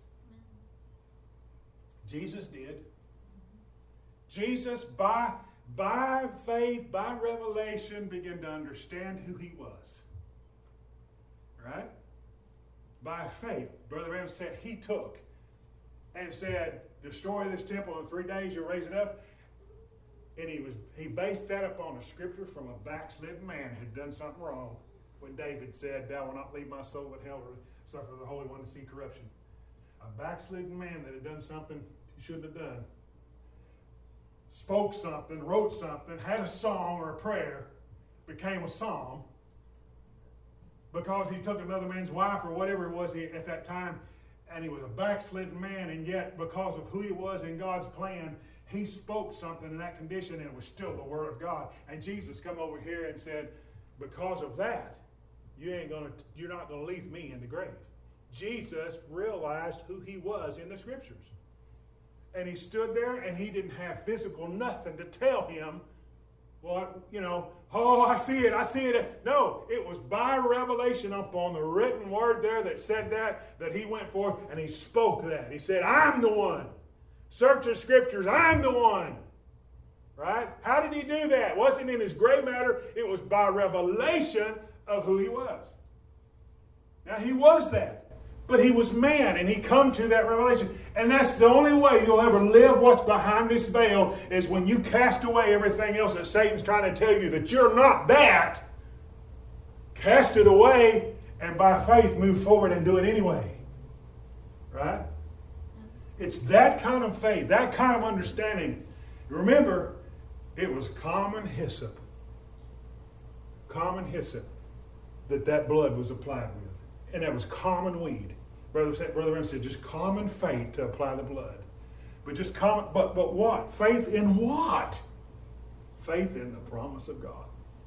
Jesus did. Jesus, by, by faith, by revelation, began to understand who he was. Right? By faith, Brother Branham said he took and said, destroy this temple in three days, you'll raise it up. And he was he based that upon a scripture from a backslidden man who had done something wrong, when David said, thou will not leave my soul in hell or suffer the Holy One to see corruption. A backslidden man that had done something he shouldn't have done, spoke something, wrote something, had a song or a prayer, became a psalm, because he took another man's wife or whatever it was he, at that time, and he was a backslidden man, and yet because of who he was in God's plan, he spoke something in that condition, and it was still the Word of God. And Jesus come over here and said, because of that, you ain't gonna, you're not going to leave me in the grave. Jesus realized who he was in the Scriptures. And he stood there, and he didn't have physical nothing to tell him, well, you know, oh, I see it, I see it. No, it was by revelation upon the written word there that said that, that he went forth and he spoke that. He said, I'm the one. Search the Scriptures, I'm the one. Right? How did he do that? It wasn't in his gray matter. It was by revelation of who he was. Now, he was that. But he was man, and he come to that revelation. And that's the only way you'll ever live what's behind this veil, is when you cast away everything else that Satan's trying to tell you that you're not that. Cast it away, and by faith move forward and do it anyway. Right? It's that kind of faith, that kind of understanding. Remember, it was common hyssop. Common hyssop that that blood was applied with. And that was common weed. Brother said, Brother Rim said, just common faith to apply the blood. But just common, but, but what? Faith in what? Faith in the promise of God.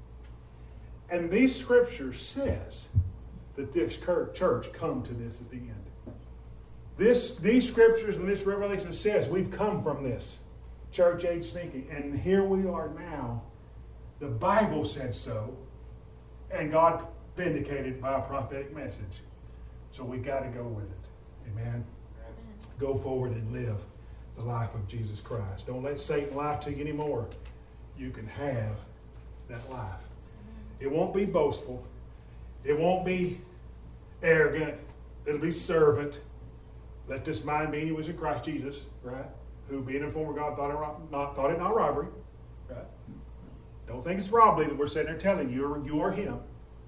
And these scriptures says that this church come to this at the end. This, these scriptures and this revelation says we've come from this church age thinking. And here we are now. The Bible said so. And God vindicated by a prophetic message. So we got to go with it. Amen? Amen. Go forward and live the life of Jesus Christ. Don't let Satan lie to you anymore. You can have that life. It won't be boastful. It won't be arrogant. It'll be servant. Let this mind be in you was in Christ Jesus, right? Who being in form of God thought it not, thought it not robbery, right? Don't think it's robbery that we're sitting there telling you you are him.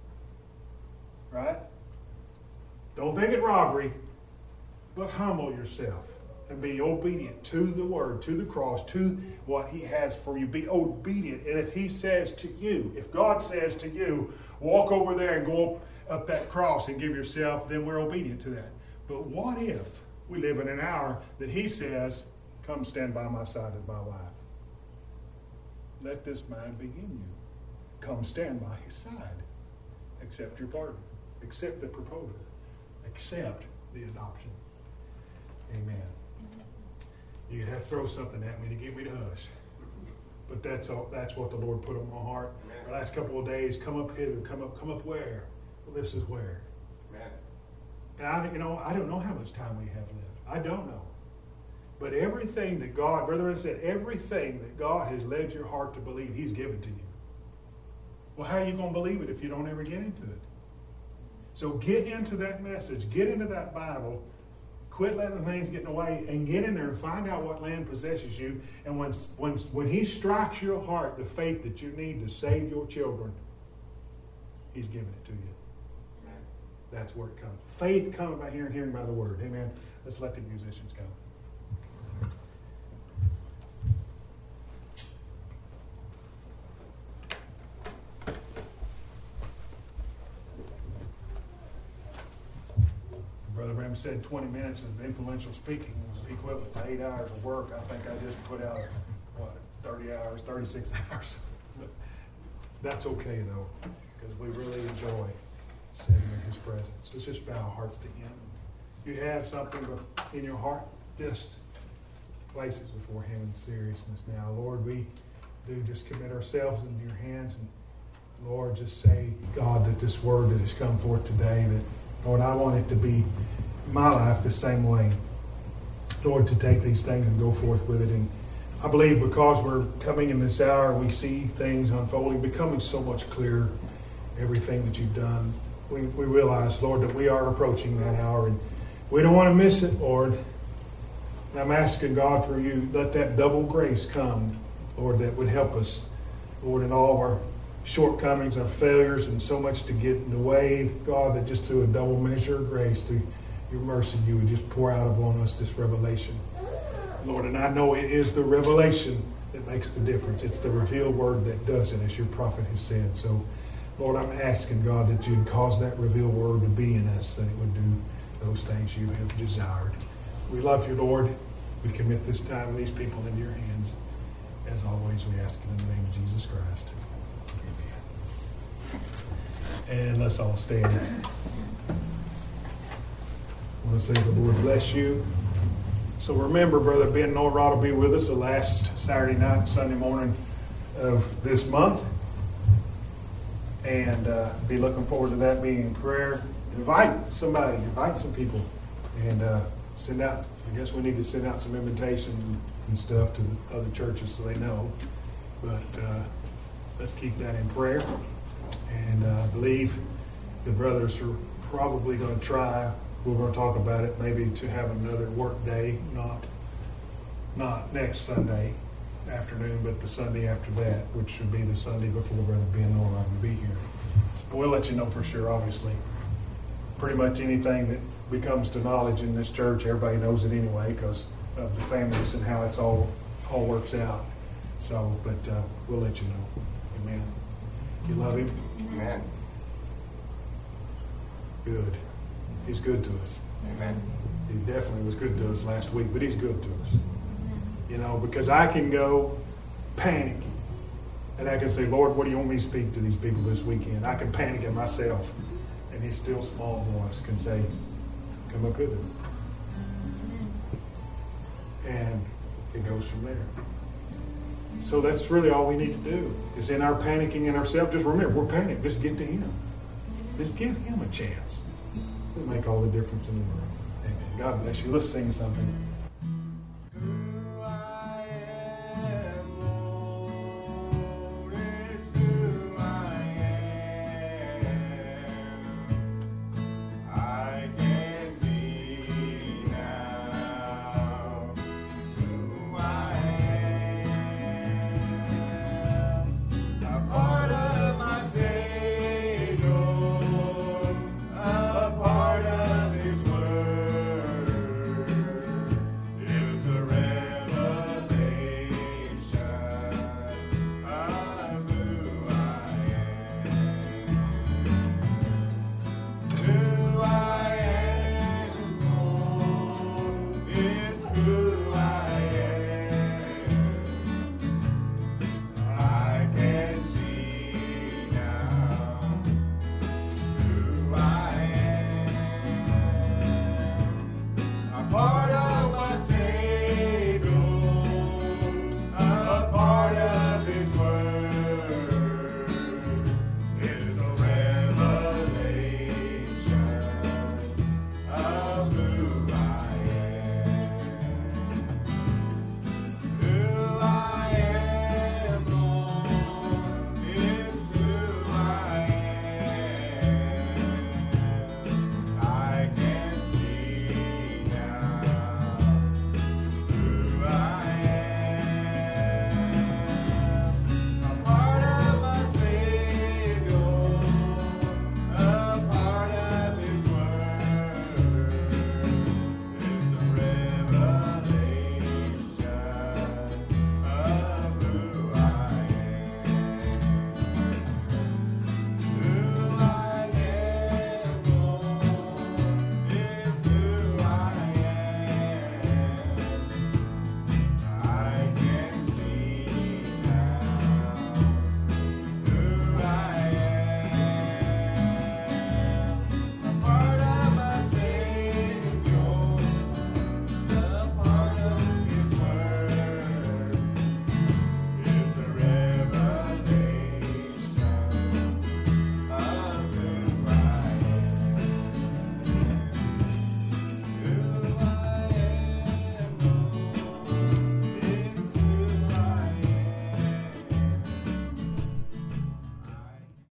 Right? Don't think it robbery, but humble yourself and be obedient to the word, to the cross, to what he has for you. Be obedient. And if he says to you, if God says to you, walk over there and go up that cross and give yourself, then we're obedient to that. But what if we live in an hour that he says, come stand by my side as my wife? Let this mind be in you. Come stand by his side. Accept your pardon. Accept the proposal. Accept the adoption. Amen. You have to throw something at me to get me to hush. But that's all, that's what the Lord put on my heart. Amen. The last couple of days, come up hither, come up, come up where? Well, this is where. Amen. And I, you know, I don't know how much time we have left. I don't know. But everything that God, Brother said, everything that God has led your heart to believe, he's given to you. Well, how are you going to believe it if you don't ever get into it? So get into that message. Get into that Bible. Quit letting things get in the way and get in there and find out what land possesses you. And when, when, when he strikes your heart, the faith that you need to save your children, he's giving it to you. Amen. That's where it comes. Faith comes by hearing, hearing by the word. Amen. Let's let the musicians go. Brother Bram said twenty minutes of influential speaking was equivalent to eight hours of work. I think I just put out, what, thirty hours, thirty-six hours. But that's okay, though, because we really enjoy sitting in his presence. Let's just bow our hearts to him. If you have something in your heart, just place it before him in seriousness now. Lord, we do just commit ourselves into your hands. And Lord, just say, God, that this word that has come forth today, that Lord, I want it to be my life the same way. Lord, to take these things and go forth with it. And I believe because we're coming in this hour, we see things unfolding, becoming so much clearer, everything that you've done. We, we realize, Lord, that we are approaching that hour. And we don't want to miss it, Lord. And I'm asking God for you, let that double grace come, Lord, that would help us, Lord, in all of our shortcomings, our failures, and so much to get in the way, God, that just through a double measure of grace, through your mercy, you would just pour out upon us this revelation. Lord, and I know it is the revelation that makes the difference. It's the revealed word that does it, as your prophet has said. So, Lord, I'm asking, God, that you'd cause that revealed word to be in us, that it would do those things you have desired. We love you, Lord. We commit this time and these people into your hands. As always, we ask it in the name of Jesus Christ. And let's all stand. I want to say the Lord bless you. So remember, Brother Ben Norrod will be with us the last Saturday night, Sunday morning of this month. And uh, be looking forward to that being in prayer. Invite somebody, invite some people. And uh, send out, I guess we need to send out some invitations and, and stuff to the other churches so they know. But uh, let's keep that in prayer. And uh, I believe the brothers are probably going to try, we're going to talk about it, maybe to have another work day, not, not next Sunday afternoon, but the Sunday after that, which should be the Sunday before Brother Ben Nora will be here. And we'll let you know for sure, obviously. Pretty much anything that becomes to knowledge in this church, everybody knows it anyway because of the families and how it's all all works out. So, but uh, we'll let you know. Amen. You love him? Amen. Good. He's good to us. Amen. He definitely was good to us last week, but he's good to us. You know, because I can go panicking. And I can say, Lord, what do you want me to speak to these people this weekend? I can panic at myself. And his still small voice can say, come up with it. And it goes from there. So that's really all we need to do. Is in our panicking in ourselves, just remember, we're panicked. Just get to him. Just give him a chance. It'll make all the difference in the world. Amen. God bless you. Let's sing something.